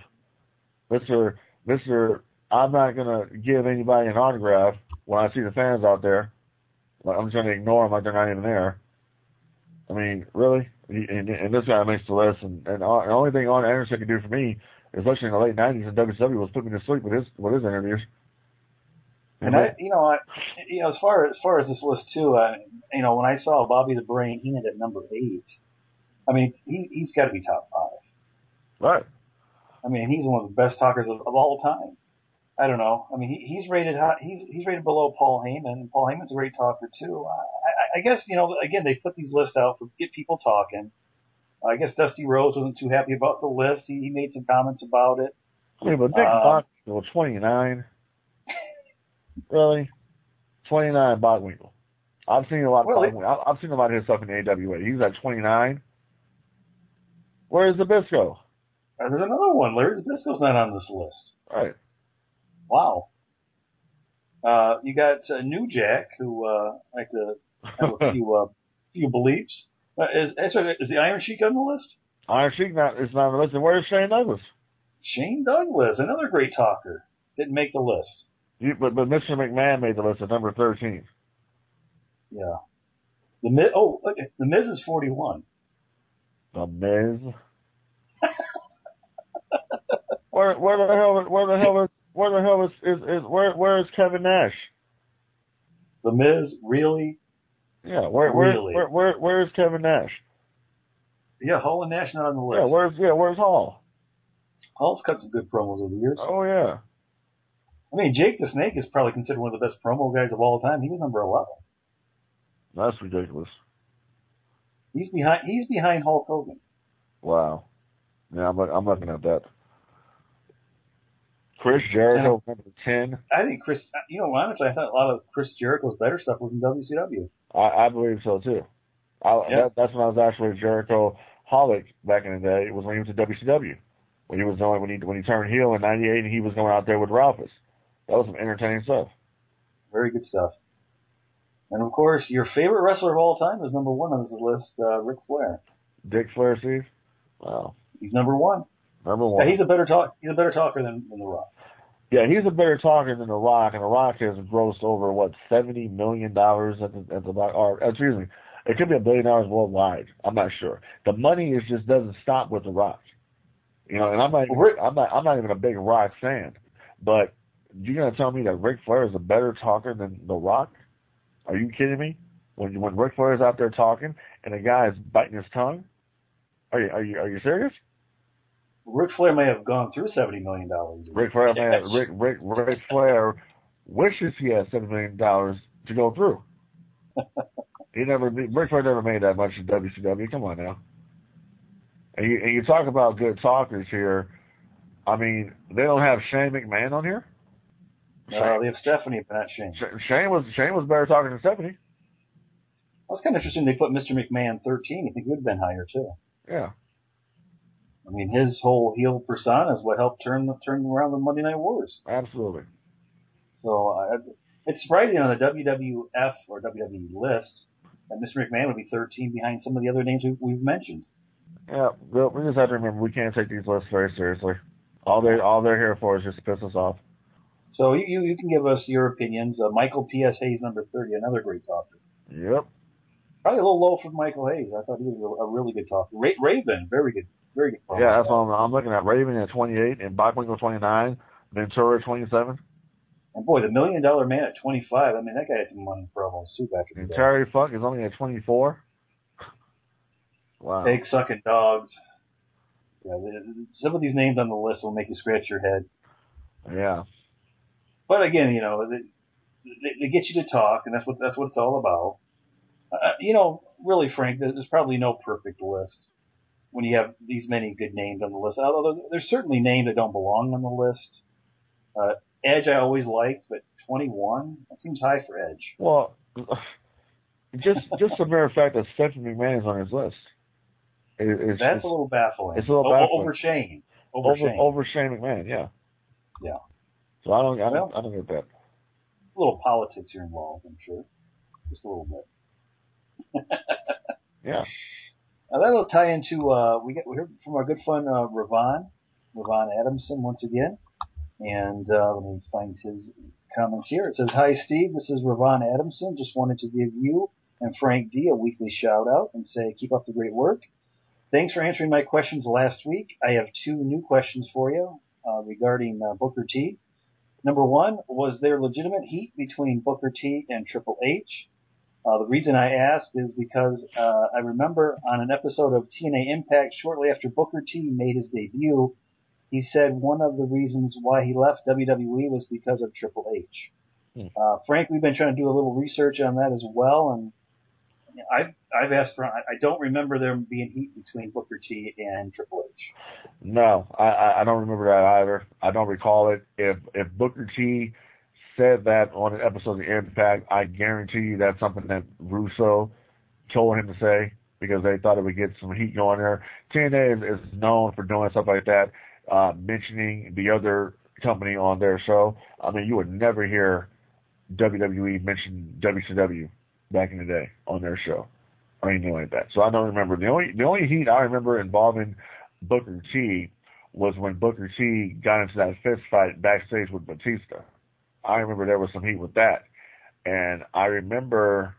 Mr. I'm not gonna give anybody an autograph when I see the fans out there. I'm just gonna ignore them like they're not even there. I mean, really? And this guy makes the list, and the only thing Arn Anderson could do for me, especially in the late '90s in WCW, was put me to sleep with his interviews. And as far as this list too, when I saw Bobby the Brain Heenan at number 8, I mean, he's got to be top 5. Right. I mean, he's one of the best talkers of all time. I don't know. I mean, he's rated high, he's rated below Paul Heyman, and Paul Heyman's a great talker too. I guess again they put these lists out to get people talking. I guess Dusty Rhodes wasn't too happy about the list. He made some comments about it. I mean, but Nick Bockwinkel, 29. Really? 29 Bockwinkel. I've seen a lot of his stuff in the AWA. He's at 29. Where's Zbyszko? There's another one. Larry Zbyszko's not on this list. Right. Wow. You got New Jack, who like to have a few beliefs. Is the Iron Sheik on the list? Iron Sheik is not on the list. And where's Shane Douglas? Shane Douglas, another great talker, didn't make the list. But Mr. McMahon made the list at number 13. Yeah. The Miz. Oh, look, the Miz is 41. The Miz. Where is Kevin Nash? The Miz, really? Yeah. Where is Kevin Nash? Yeah, Hall and Nash not on the list. Where's Hall? Hall's cut some good promos over the years. Oh yeah. I mean, Jake the Snake is probably considered one of the best promo guys of all time. He was number 11. That's ridiculous. He's behind Hulk Hogan. Wow. Yeah, I'm looking at that. Chris Jericho, number 10. I think honestly, I thought a lot of Chris Jericho's better stuff was in WCW. I believe so too. That's when I was actually a Jericho holic back in the day. It was when he was at WCW. When he turned heel in '98 and he was going out there with Ralphus. That was some entertaining stuff. Very good stuff. And of course, your favorite wrestler of all time is number 1 on this list, Ric Flair. Dick Flair, Steve? Wow. He's number 1. Number 1. Yeah, he's a better talker than The Rock. Yeah, he's a better talker than The Rock, and The Rock has grossed over $70 million at the box. Or excuse me, it could be $1 billion worldwide. I'm not sure. The money just doesn't stop with The Rock. And I'm not even a big Rock fan, but you're gonna tell me that Ric Flair is a better talker than The Rock? Are you kidding me? When Ric Flair is out there talking and a guy is biting his tongue, are you serious? Ric Flair may have gone through $70 million. Ric Flair wishes he had $70 million to go through. Ric Flair never made that much in WCW. Come on now. And you talk about good talkers here. I mean, they don't have Shane McMahon on here. No, they have Stephanie, but not Shane. Shane was better talker than Stephanie. That's kind of interesting. They put Mr. McMahon 13. I think he would have been higher too. Yeah. I mean, his whole heel persona is what helped turn around the Monday Night Wars. Absolutely. So it's surprising on the WWF or WWE list that Mr. McMahon would be 13 behind some of the other names we've mentioned. Yeah, Bill, we just have to remember we can't take these lists very seriously. All they're here for is just to piss us off. So you can give us your opinions. Michael P.S. Hayes, number 30, another great talker. Yep. Probably a little low for Michael Hayes. I thought he was a really good talker. Raven, very good promo. Yeah, that's what I'm looking at. Raven at 28 and Bockwinkel 29, Ventura at 27. And boy, the $1 Million Man at 25. I mean, that guy had some money promos too back in the day. Terry Funk is only at 24. Wow. Egg sucking dogs. Yeah, some of these names on the list will make you scratch your head. Yeah. But again, they get you to talk, and that's what it's all about. Really, Frank, there's probably no perfect list when you have these many good names on the list. Although there's certainly names that don't belong on the list. Edge I always liked, but 21, that seems high for Edge. Well, just the mere fact that Stephanie McMahon is on his list. That's a little baffling. It's a little baffling. Over Shane. Over Shane McMahon, yeah. Yeah. So I don't get that. A little politics here involved, I'm sure. Just a little bit. Yeah. That'll tie into we heard from our good friend Ravon Adamson once again, and let me find his comments here. It says, "Hi Steve, this is Ravon Adamson. Just wanted to give you and Frank D a weekly shout out and say keep up the great work. Thanks for answering my questions last week. I have 2 new questions for you regarding Booker T. Number 1, was there legitimate heat between Booker T and Triple H? The reason I ask is because I remember on an episode of TNA Impact shortly after Booker T made his debut, he said one of the reasons why he left WWE was because of Triple H. Frank, we've been trying to do a little research on that as well, and I've asked for. I don't remember there being heat between Booker T and Triple H. No, I don't remember that either. I don't recall it. If Booker T said that on an episode of Impact, I guarantee you that's something that Russo told him to say because they thought it would get some heat going there. TNA is known for doing stuff like that, mentioning the other company on their show. I mean, you would never hear WWE mention WCW back in the day on their show or anything like that. So I don't remember. The only heat I remember involving Booker T was when Booker T got into that fist fight backstage with Batista. I remember there was some heat with that. And I remember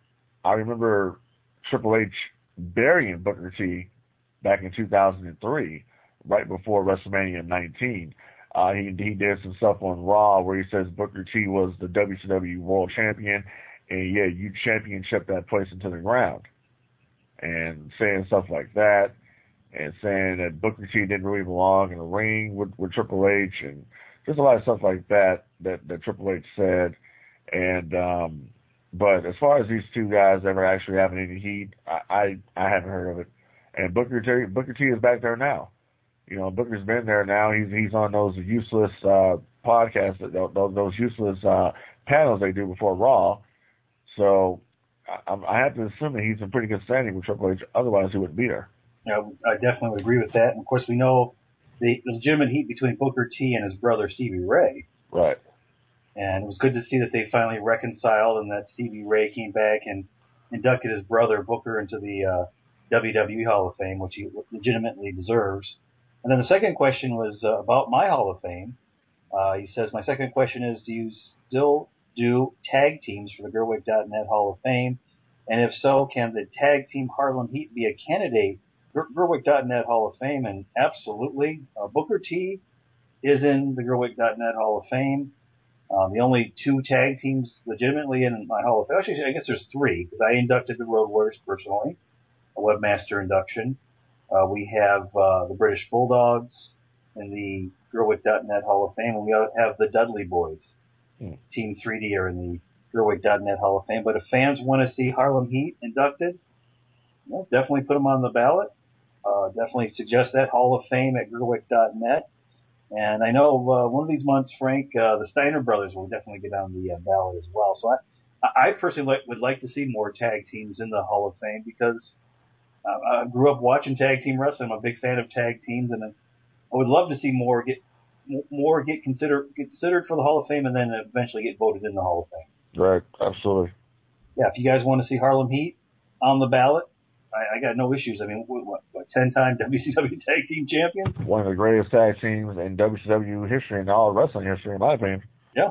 Triple H burying Booker T back in 2003, right before WrestleMania 19. He did some stuff on Raw where he says Booker T was the WCW World Champion, and yeah, you championship that place into the ground. And saying stuff like that, and saying that Booker T didn't really belong in the ring with Triple H, and just a lot of stuff like that Triple H said. And but as far as these 2 guys ever actually having any heat, I haven't heard of it. And Booker T is back there now. Booker's been there now. He's on those useless podcasts, those useless panels they do before Raw. So I have to assume that he's in pretty good standing with Triple H. Otherwise, he wouldn't be there. I definitely would agree with that. And of course, we know the legitimate heat between Booker T and his brother Stevie Ray. Right. And it was good to see that they finally reconciled and that Stevie Ray came back and inducted his brother Booker into the WWE Hall of Fame, which he legitimately deserves. And then the second question was about my Hall of Fame. He says, my second question is, do you still do tag teams for the Gerwig.net Hall of Fame? And if so, can the tag team Harlem Heat be a candidate for Gerwig.net Hall of Fame? And absolutely, Booker T is in the Gerwig.net Hall of Fame. The only 2 tag teams legitimately in my Hall of Fame, actually, I guess there's 3, because I inducted the Road Warriors personally, a Webmaster induction. We have the British Bulldogs in the Gerwig.net Hall of Fame, and we have the Dudley Boys. Team 3D are in the Gerwig.net Hall of Fame. But if fans want to see Harlem Heat inducted, definitely put them on the ballot. Definitely suggest that Hall of Fame at Gerwig.net. And I know one of these months, Frank, the Steiner brothers will definitely get on the ballot as well. So I personally would like to see more tag teams in the Hall of Fame because I grew up watching tag team wrestling. I'm a big fan of tag teams, and I would love to see more get considered for the Hall of Fame, and then eventually get voted in the Hall of Fame. Right, absolutely. Yeah, if you guys want to see Harlem Heat on the ballot, I got no issues. I mean, what 10-time WCW Tag Team Champions? One of the greatest tag teams in WCW history and all wrestling history, in my opinion. Yeah.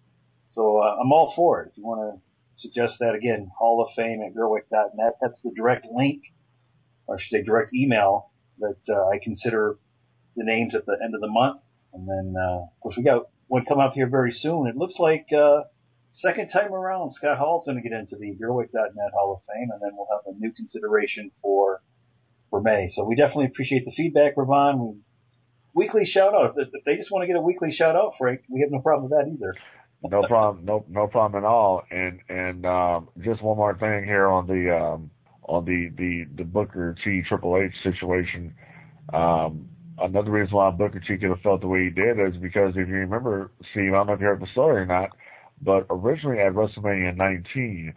So I'm all for it. If you want to suggest that, again, Hall of Fame at Gerwig.net, that's the direct link, or I should say direct email, that I consider the names at the end of the month. And then, of course, we got one coming up here very soon. It looks like second time around, Scott Hall's going to get into the Gerwig.net Hall of Fame, and then we'll have a new consideration for May. So we definitely appreciate the feedback, Ravon. Weekly shout out. If they just want to get a weekly shout out, Frank, we have no problem with that either. No problem. No problem at all. And just one more thing here on the Booker T Triple H situation. Another reason why Booker T could have felt the way he did is because if you remember, Steve, I don't know if you heard the story or not, but originally at WrestleMania 19,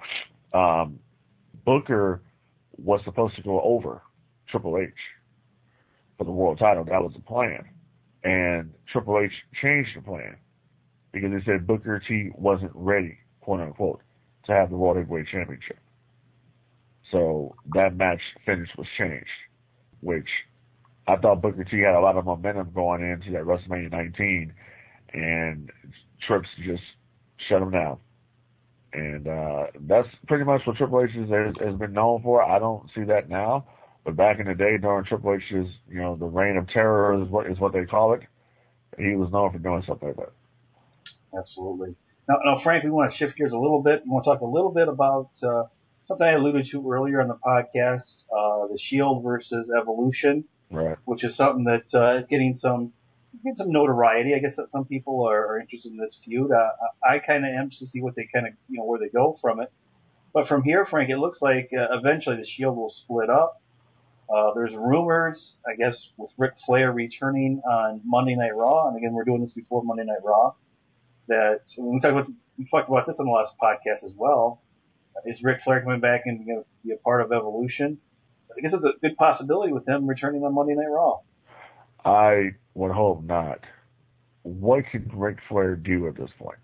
Booker was supposed to go over Triple H for the world title. That was the plan. And Triple H changed the plan because he said Booker T wasn't ready, quote unquote, to have the World Heavyweight Championship. So that match finish was changed, which I thought Booker T had a lot of momentum going into that WrestleMania 19, and Trips just shut him down. And that's pretty much what Triple H has been known for. I don't see that now, but back in the day during Triple H's, the reign of terror is what they call it. He was known for doing stuff like that. Absolutely. Now, Frank, we want to shift gears a little bit. We want to talk a little bit about something I alluded to earlier on the podcast, the Shield versus Evolution, right? Which is something that is getting some notoriety. I guess that some people are interested in this feud. I kind of am to see what they where they go from it. But from here, Frank, it looks like eventually the Shield will split up. There's rumors, I guess, with Ric Flair returning on Monday Night Raw, and again, we're doing this before Monday Night Raw. That we talked about this on the last podcast as well. Is Ric Flair coming back and going to be a part of Evolution? I guess it's a good possibility with him returning on Monday Night Raw. I would hope not. What can Ric Flair do at this point?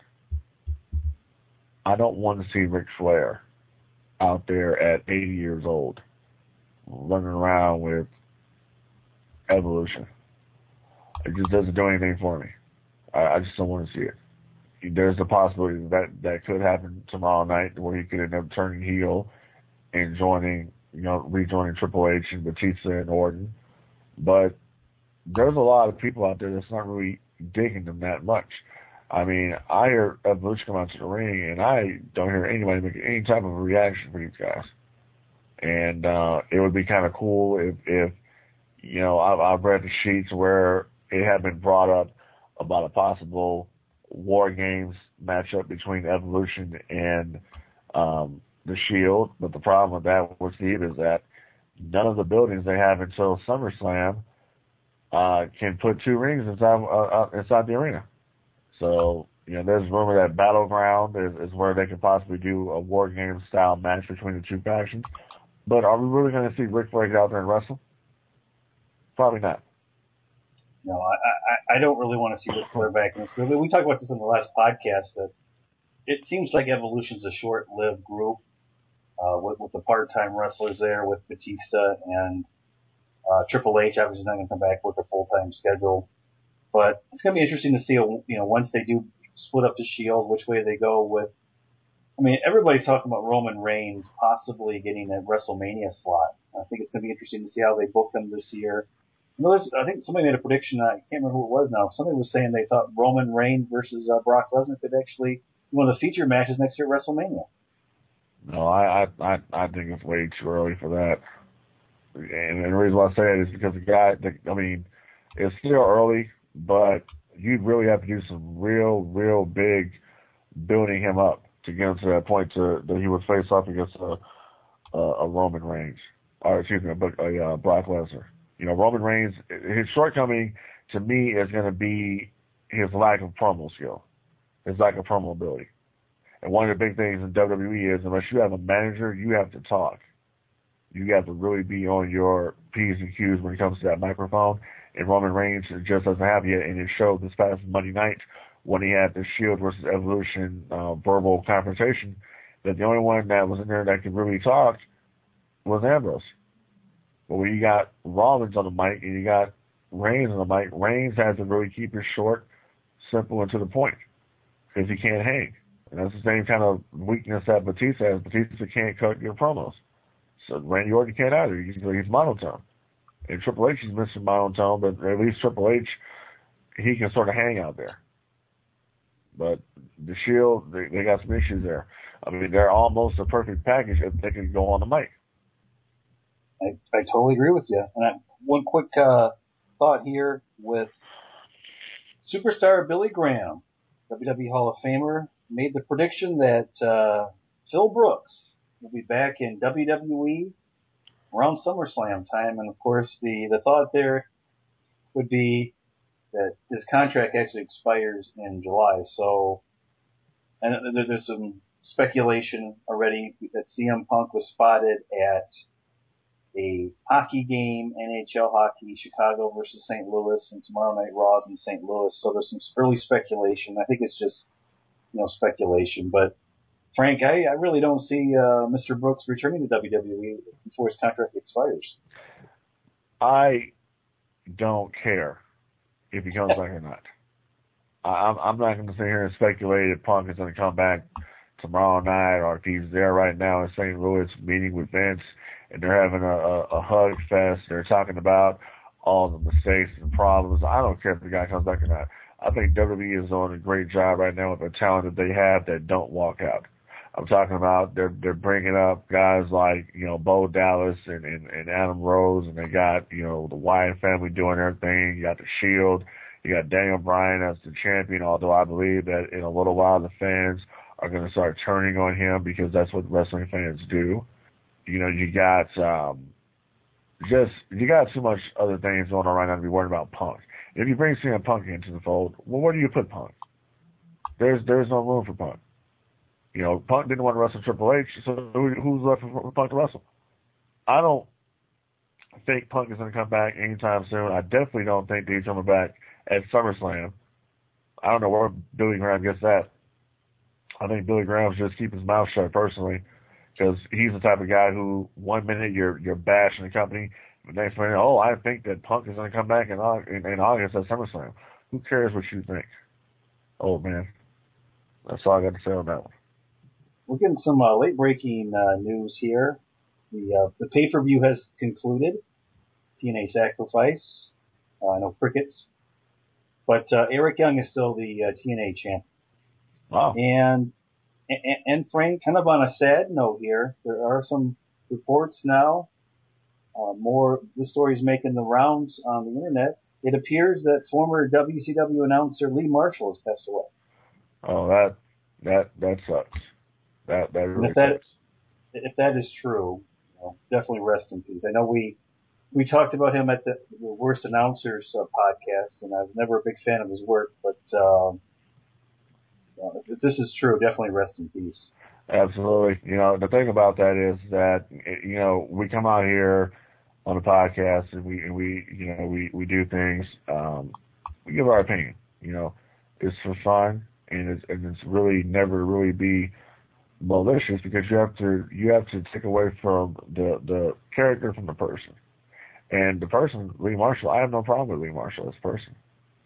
I don't want to see Ric Flair out there at 80 years old running around with Evolution. It just doesn't do anything for me. I just don't want to see it. There's a possibility that could happen tomorrow night where he could end up turning heel and rejoining Triple H and Batista and Orton. But there's a lot of people out there that's not really digging them that much. I mean, I hear Evolution come out to the ring, and I don't hear anybody making any type of a reaction for these guys. And it would be kind of cool if I've read the sheets where it had been brought up about a possible War Games matchup between Evolution and the Shield. But the problem with that, Steve, is that none of the buildings they have until SummerSlam can put two rings inside the arena. So, there's rumor that Battleground is where they could possibly do a War Games style match between the two factions. But are we really going to see Ric Flair get out there and wrestle? Probably not. No, I don't really want to see Ric Flair back in this group. We talked about this in the last podcast, that it seems like Evolution's a short-lived group with the part-time wrestlers there, with Batista and Triple H. Obviously not going to come back with a full-time schedule. But it's going to be interesting to see, once they do split up the Shield, which way they go with. I mean, everybody's talking about Roman Reigns possibly getting a WrestleMania slot. I think it's going to be interesting to see how they book them this year. I think somebody made a prediction. I can't remember who it was now. Somebody was saying they thought Roman Reigns versus Brock Lesnar could actually be one of the feature matches next year at WrestleMania. No, I think it's way too early for that. And the reason why I say it is because it's still early, but you'd really have to do some real big building him up to get him to that point that he would face off against a Roman Reigns, or excuse me, a Brock Lesnar. Roman Reigns, his shortcoming to me is going to be his lack of promo skill, his lack of promo ability. And one of the big things in WWE is unless you have a manager, you have to talk. You have to really be on your P's and Q's when it comes to that microphone. And Roman Reigns just doesn't have it yet. And it showed this past Monday night when he had the Shield versus Evolution verbal confrontation that the only one that was in there that could really talk was Ambrose. But when you got Rollins on the mic and you got Reigns on the mic, Reigns has to really keep it short, simple, and to the point because he can't hang. And that's the same kind of weakness that Batista has. Batista can't cut your promos. So Randy Orton can't either. He's monotone. And Triple H is missing monotone, but at least Triple H, he can sort of hang out there. But the Shield, they got some issues there. I mean, they're almost a perfect package if they can go on the mic. I totally agree with you. And one quick thought here with superstar Billy Graham, WWE Hall of Famer, made the prediction that Phil Brooks will be back in WWE around SummerSlam time, and of course the thought there would be that his contract actually expires in July. So, and there's some speculation already that CM Punk was spotted at a hockey game, NHL hockey, Chicago versus St. Louis, and tomorrow night Raw's in St. Louis. So there's some early speculation. I think it's just, speculation. But Frank, I really don't see Mr. Brooks returning to WWE before his contract expires. I don't care if he comes back or not. I'm not going to sit here and speculate if Punk is going to come back tomorrow night or if he's there right now in St. Louis meeting with Vince and they're having a hug fest. They're talking about all the mistakes and problems. I don't care if the guy comes back or not. I think WWE is doing a great job right now with the talent that they have that don't walk out. I'm talking about they're bringing up guys like, Bo Dallas and Adam Rose, and they got, the Wyatt family doing their thing. You got the Shield. You got Daniel Bryan as the champion, although I believe that in a little while the fans are going to start turning on him because that's what wrestling fans do. You got you got too much other things going on right now to be worried about Punk. If you bring CM Punk into the fold, well, where do you put Punk? There's no room for Punk. Punk didn't want to wrestle Triple H, so who's left for Punk to wrestle? I don't think Punk is going to come back anytime soon. I definitely don't think that he's coming back at SummerSlam. I don't know where Billy Graham gets that. I think Billy Graham should just keep his mouth shut personally, because he's the type of guy who 1 minute you're bashing the company, the next minute, I think that Punk is going to come back in August at SummerSlam. Who cares what you think? Oh, man. That's all I got to say on that one. We're getting some late-breaking news here. The pay-per-view has concluded. TNA Sacrifice. No crickets. But Eric Young is still the TNA champ. Wow. And Frank, kind of on a sad note here, there are some reports now. The story's making the rounds on the internet. It appears that former WCW announcer Lee Marshall has passed away. Oh, that sucks. That really sucks. If that is true, definitely rest in peace. I know we talked about him at the Worst Announcers podcast, and I was never a big fan of his work, but if this is true, definitely rest in peace. Absolutely. The thing about that is that, we come out here on the podcast and we do things, we give our opinion, it's for fun and it's really never really be malicious, because you have to take away from the character from the person. And the person, Lee Marshall, I have no problem with Lee Marshall as a person.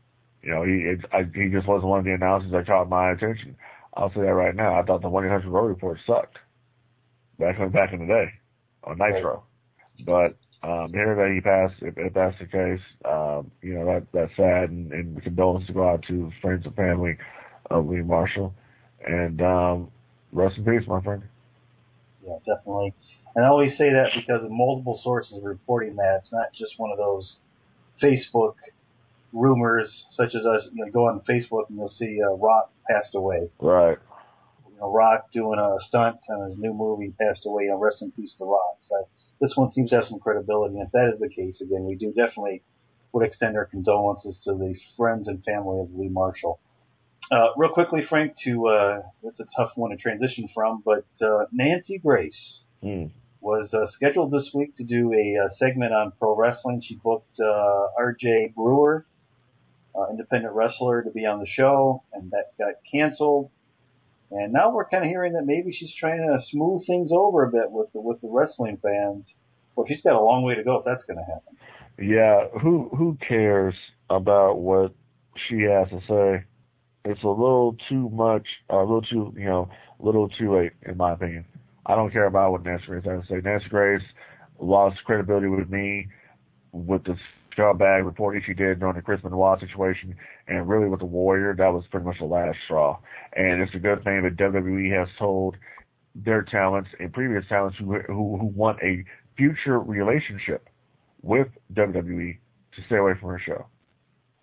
He just wasn't one of the announcers that caught my attention. I'll say that right now. I thought the 1-800 Road Report sucked back in the day on Nitro. But hearing that he passed, if that's the case, that's sad, and condolences go out to friends and family of Lee Marshall. And rest in peace, my friend. Yeah, definitely. And I always say that because of multiple sources reporting that. It's not just one of those Facebook rumors, such as us. Go on Facebook and you'll see Rock passed away. Right. Rock doing a stunt on his new movie, passed away. Rest in peace to Rock. So this one seems to have some credibility. And if that is the case, again, we do definitely would extend our condolences to the friends and family of Lee Marshall. Real quickly, Frank, that's a tough one to transition from, but Nancy Grace was scheduled this week to do a segment on pro wrestling. She booked R.J. Brewer, independent wrestler, to be on the show, and that got canceled. And now we're kind of hearing that maybe she's trying to smooth things over a bit with the wrestling fans. Well, she's got a long way to go if that's going to happen. Yeah, who cares about what she has to say? It's a little too much, a little too late, in my opinion. I don't care about what Nancy Grace has to say. Nancy Grace lost credibility with me with the scumbag reporting she did during the Chris Benoit situation, and really with the Warrior, that was pretty much the last straw. And it's a good thing that WWE has told their talents and previous talents who want a future relationship with WWE to stay away from her show.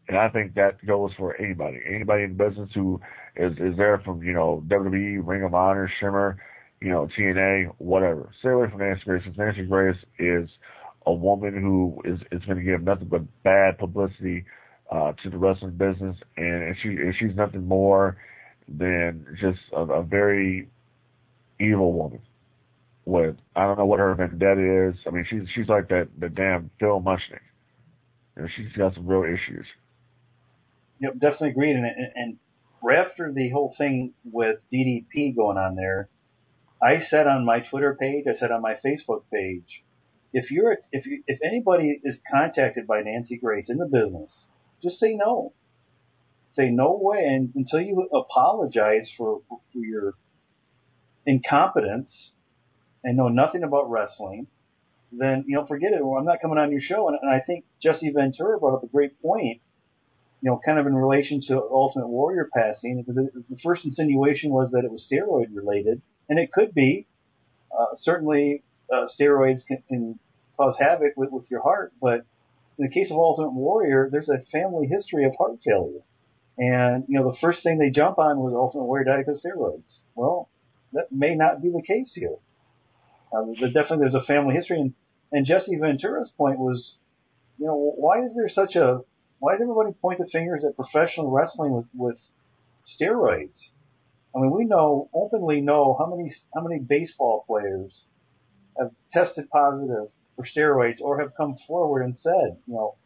And I think that goes for anybody in business who is there from, WWE, Ring of Honor, Shimmer, TNA, whatever. Stay away from Nancy Grace. Because Nancy Grace is a woman who is going to give nothing but bad publicity to the wrestling business, and she's nothing more than just a very evil woman. With, I don't know what her vendetta is. I mean, she's like the damn Phil Mushnick. She's got some real issues. Yep, definitely agreed. And right after the whole thing with DDP going on there, I said on my Twitter page, I said on my Facebook page, if anybody is contacted by Nancy Grace in the business, just say no. Say no way, and until you apologize for your incompetence and know nothing about wrestling, then forget it. Well, I'm not coming on your show. And I think Jesse Ventura brought up a great point. Kind of in relation to Ultimate Warrior passing, because the first insinuation was that it was steroid related, and it could be. Certainly, steroids can cause havoc with your heart, but in the case of Ultimate Warrior, there's a family history of heart failure. And, the first thing they jump on was Ultimate Warrior died because of steroids. Well, that may not be the case here. But definitely there's a family history. And Jesse Ventura's point was, why does everybody point the fingers at professional wrestling with steroids? I mean, we openly know how many baseball players have tested positive for steroids or have come forward and said,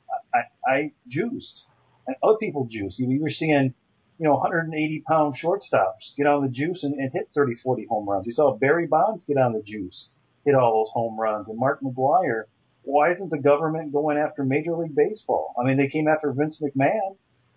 I juiced, and other people juiced. You were seeing, 180-pound shortstops get on the juice and hit 30, 40 home runs. We saw Barry Bonds get on the juice, hit all those home runs, and Mark McGwire. Why isn't the government going after Major League Baseball? I mean, they came after Vince McMahon.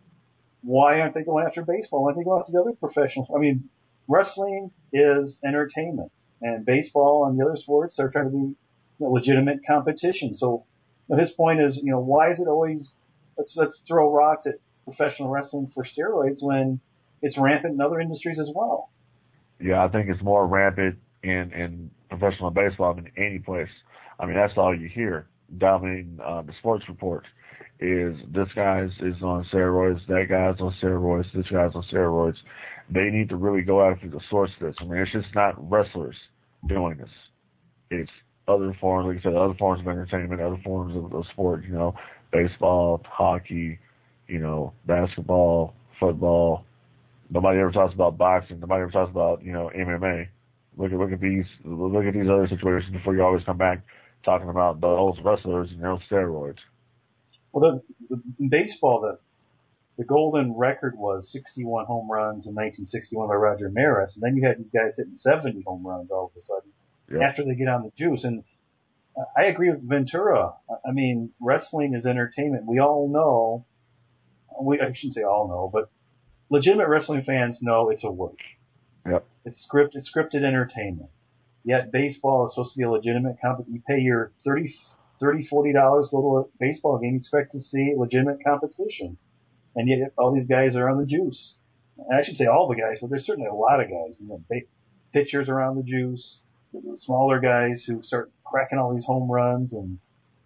Why aren't they going after baseball? Why aren't they going after the other professionals? I mean, wrestling is entertainment, and baseball and the other sports are trying to be legitimate competition. So his point is, why is it always let's throw rocks at professional wrestling for steroids when it's rampant in other industries as well? Yeah, I think it's more rampant in professional baseball than any place. I mean, that's all you hear dominating the sports reports is this guy is on steroids, that guy's on steroids, this guy's on steroids. They need to really go after the source of this. I mean, it's just not wrestlers doing this. It's other forms, like I said, other forms of entertainment, other forms of sport, baseball, hockey, basketball, football. Nobody ever talks about boxing. Nobody ever talks about, MMA. Look at these other situations before you always come back talking about those wrestlers and their steroids. Well, in baseball, the golden record was 61 home runs in 1961 by Roger Maris, and then you had these guys hitting 70 home runs all of a sudden after they get on the juice. And I agree with Ventura. I mean, wrestling is entertainment. We all know. I shouldn't say all know, but legitimate wrestling fans know it's a work. Yep. It's scripted entertainment. Yet baseball is supposed to be a legitimate competition. You pay your $30, $40, go to a baseball game, you expect to see legitimate competition. And yet all these guys are on the juice. And I should say all the guys, but there's certainly a lot of guys. Pitchers are on the juice. The smaller guys who start cracking all these home runs and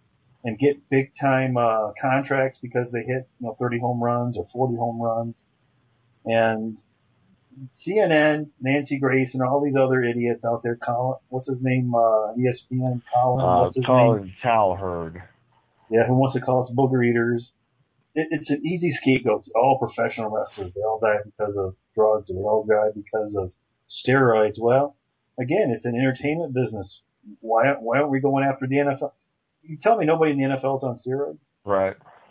get big time contracts because they hit 30 home runs or 40 home runs. And CNN, Nancy Grace, and all these other idiots out there. Colin, what's his name? ESPN, Colin. What's his Colin name? Cowherd. Yeah, who wants to call us booger eaters? It's an easy scapegoat. All professional wrestlers, they all die because of drugs, or they all die because of steroids. Well, again, it's an entertainment business. Why aren't we going after the NFL? You tell me nobody in the NFL is on steroids? Right.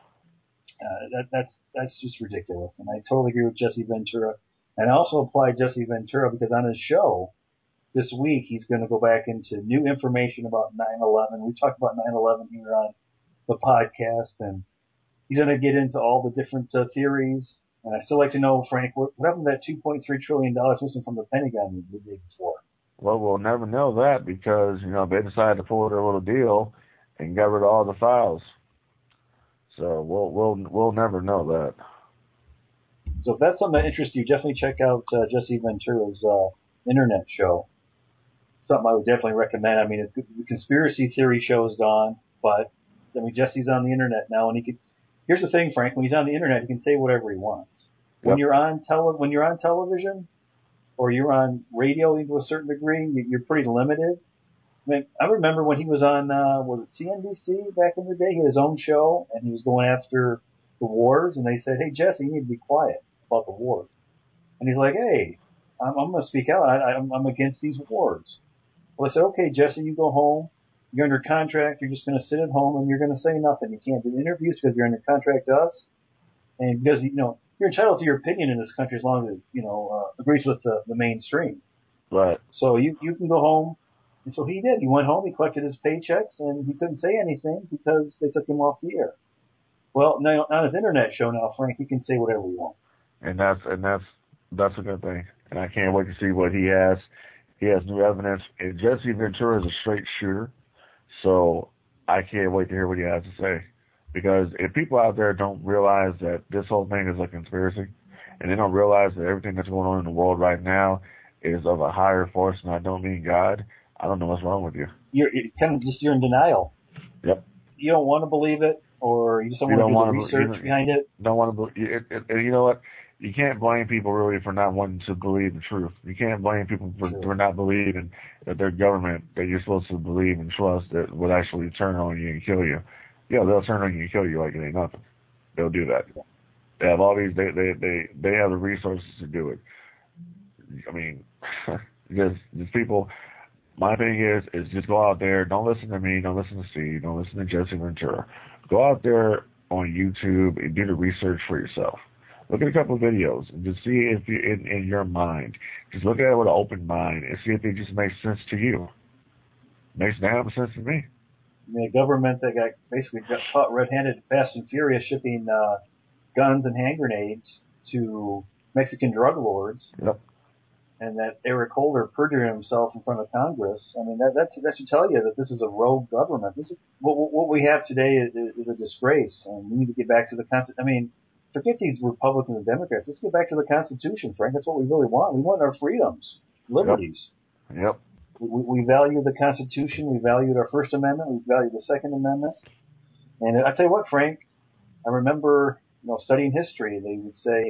That's just ridiculous. And I totally agree with Jesse Ventura. And I also applied Jesse Ventura because on his show this week, he's going to go back into new information about 9/11. We talked about 9/11 here on the podcast, and he's going to get into all the different theories. And I still like to know, Frank, what happened to that $2.3 trillion missing from the Pentagon the day before? Well, we'll never know that because, they decided to pull their little deal and got rid of all the files. So we'll never know that. So if that's something that interests you, definitely check out Jesse Ventura's internet show. Something I would definitely recommend. I mean, the conspiracy theory show is gone, but Jesse's on the internet now, and Here's the thing, Frank. When he's on the internet, he can say whatever he wants. When you're on television or you're on radio to a certain degree, you're pretty limited. I mean, I remember when he was on, was it CNBC back in the day? He had his own show, and he was going after the wars, and they said, "Hey, Jesse, you need to be quiet about the wars." And he's like, "Hey, I'm going to speak out. I'm against these wars." Well, I said, "Okay, Jesse, you go home. You're under contract. You're just going to sit at home, and you're going to say nothing. You can't do interviews because you're under contract to us, and because you're entitled to your opinion in this country as long as it agrees with the mainstream." Right. So you can go home. And so he did. He went home, he collected his paychecks, and he couldn't say anything because they took him off the air. Well, now on his internet show now, Frank, he can say whatever he wants. And that's a good thing. And I can't wait to see what he has. He has new evidence. And Jesse Ventura is a straight shooter, so I can't wait to hear what he has to say. Because if people out there don't realize that this whole thing is a conspiracy, and they don't realize that everything that's going on in the world right now is of a higher force, and I don't mean God, I don't know what's wrong with you. It's kind of just you're in denial. Yep. You don't want to believe it, or you just don't want to do the research behind it. Don't want to believe it. And you know what? You can't blame people really for not wanting to believe the truth. You can't blame people for not believing that their government that you're supposed to believe and trust that would actually turn on you and kill you. Yeah, they'll turn on you and kill you like it ain't nothing. They'll do that. They have all these. They have the resources to do it. I mean, there's people. My thing is just go out there. Don't listen to me. Don't listen to Steve. Don't listen to Jesse Ventura. Go out there on YouTube and do the research for yourself. Look at a couple of videos and just see if you in your mind. Just look at it with an open mind and see if it just makes sense to you. Makes damn sense to me. I mean, a government that basically got caught red-handed, Fast and Furious, shipping guns and hand grenades to Mexican drug lords. Yep. And that Eric Holder perjured himself in front of Congress. I mean, that should tell you that this is a rogue government. This is what we have today is a disgrace, and we need to get back to the Constitution. I mean, forget these Republicans and Democrats. Let's get back to the Constitution, Frank. That's what we really want. We want our freedoms, liberties. Yep. We value the Constitution. We valued our First Amendment. We value the Second Amendment. And I tell you what, Frank, I remember, studying history. They would say,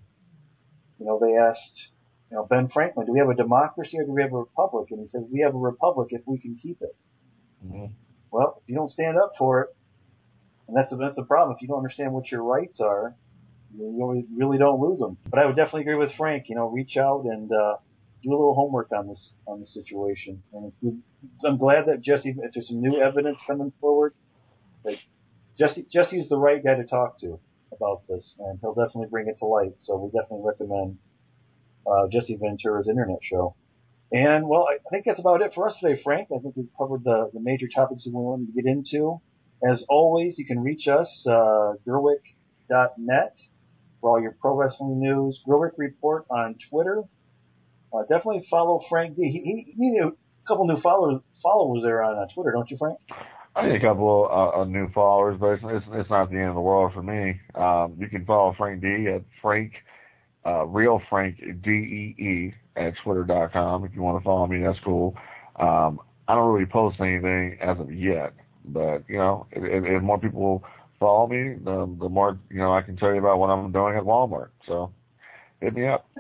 they asked, Ben Franklin, do we have a democracy or do we have a republic? And he says, we have a republic if we can keep it. Mm-hmm. Well, if you don't stand up for it, and that's the problem. If you don't understand what your rights are, you really don't lose them. But I would definitely agree with Frank. Reach out and do a little homework on this situation. And I'm glad that Jesse, if there's some new evidence coming forward, that Jesse's the right guy to talk to about this, and he'll definitely bring it to light. So we definitely recommend Jesse Ventura's internet show. And, well, I think that's about it for us today, Frank. I think we've covered the major topics we wanted to get into. As always, you can reach us, Gerwick.net, for all your pro wrestling news. Gerwick Report on Twitter. Definitely follow Frank D. He needed a couple new followers there on Twitter, don't you, Frank? I need a couple of new followers, but it's not the end of the world for me. You can follow Frank D at Frank, Real Frank DEE at Twitter.com. If you want to follow me, that's cool. I don't really post anything as of yet, but if more people follow me, the more I can tell you about what I'm doing at Walmart. So hit me up.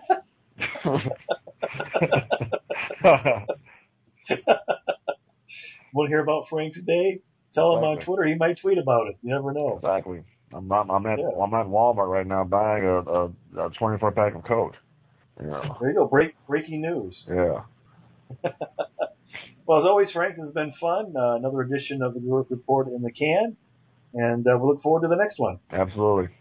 Want to hear about Frank today? Tell him on Twitter. He might tweet about it. You never know. Exactly. I'm at Walmart right now buying a 24-pack of Coke. There you go. Breaking news. Yeah. Well, as always, Frank, this has been fun. Another edition of the Gerwick Report in the can, and we look forward to the next one. Absolutely.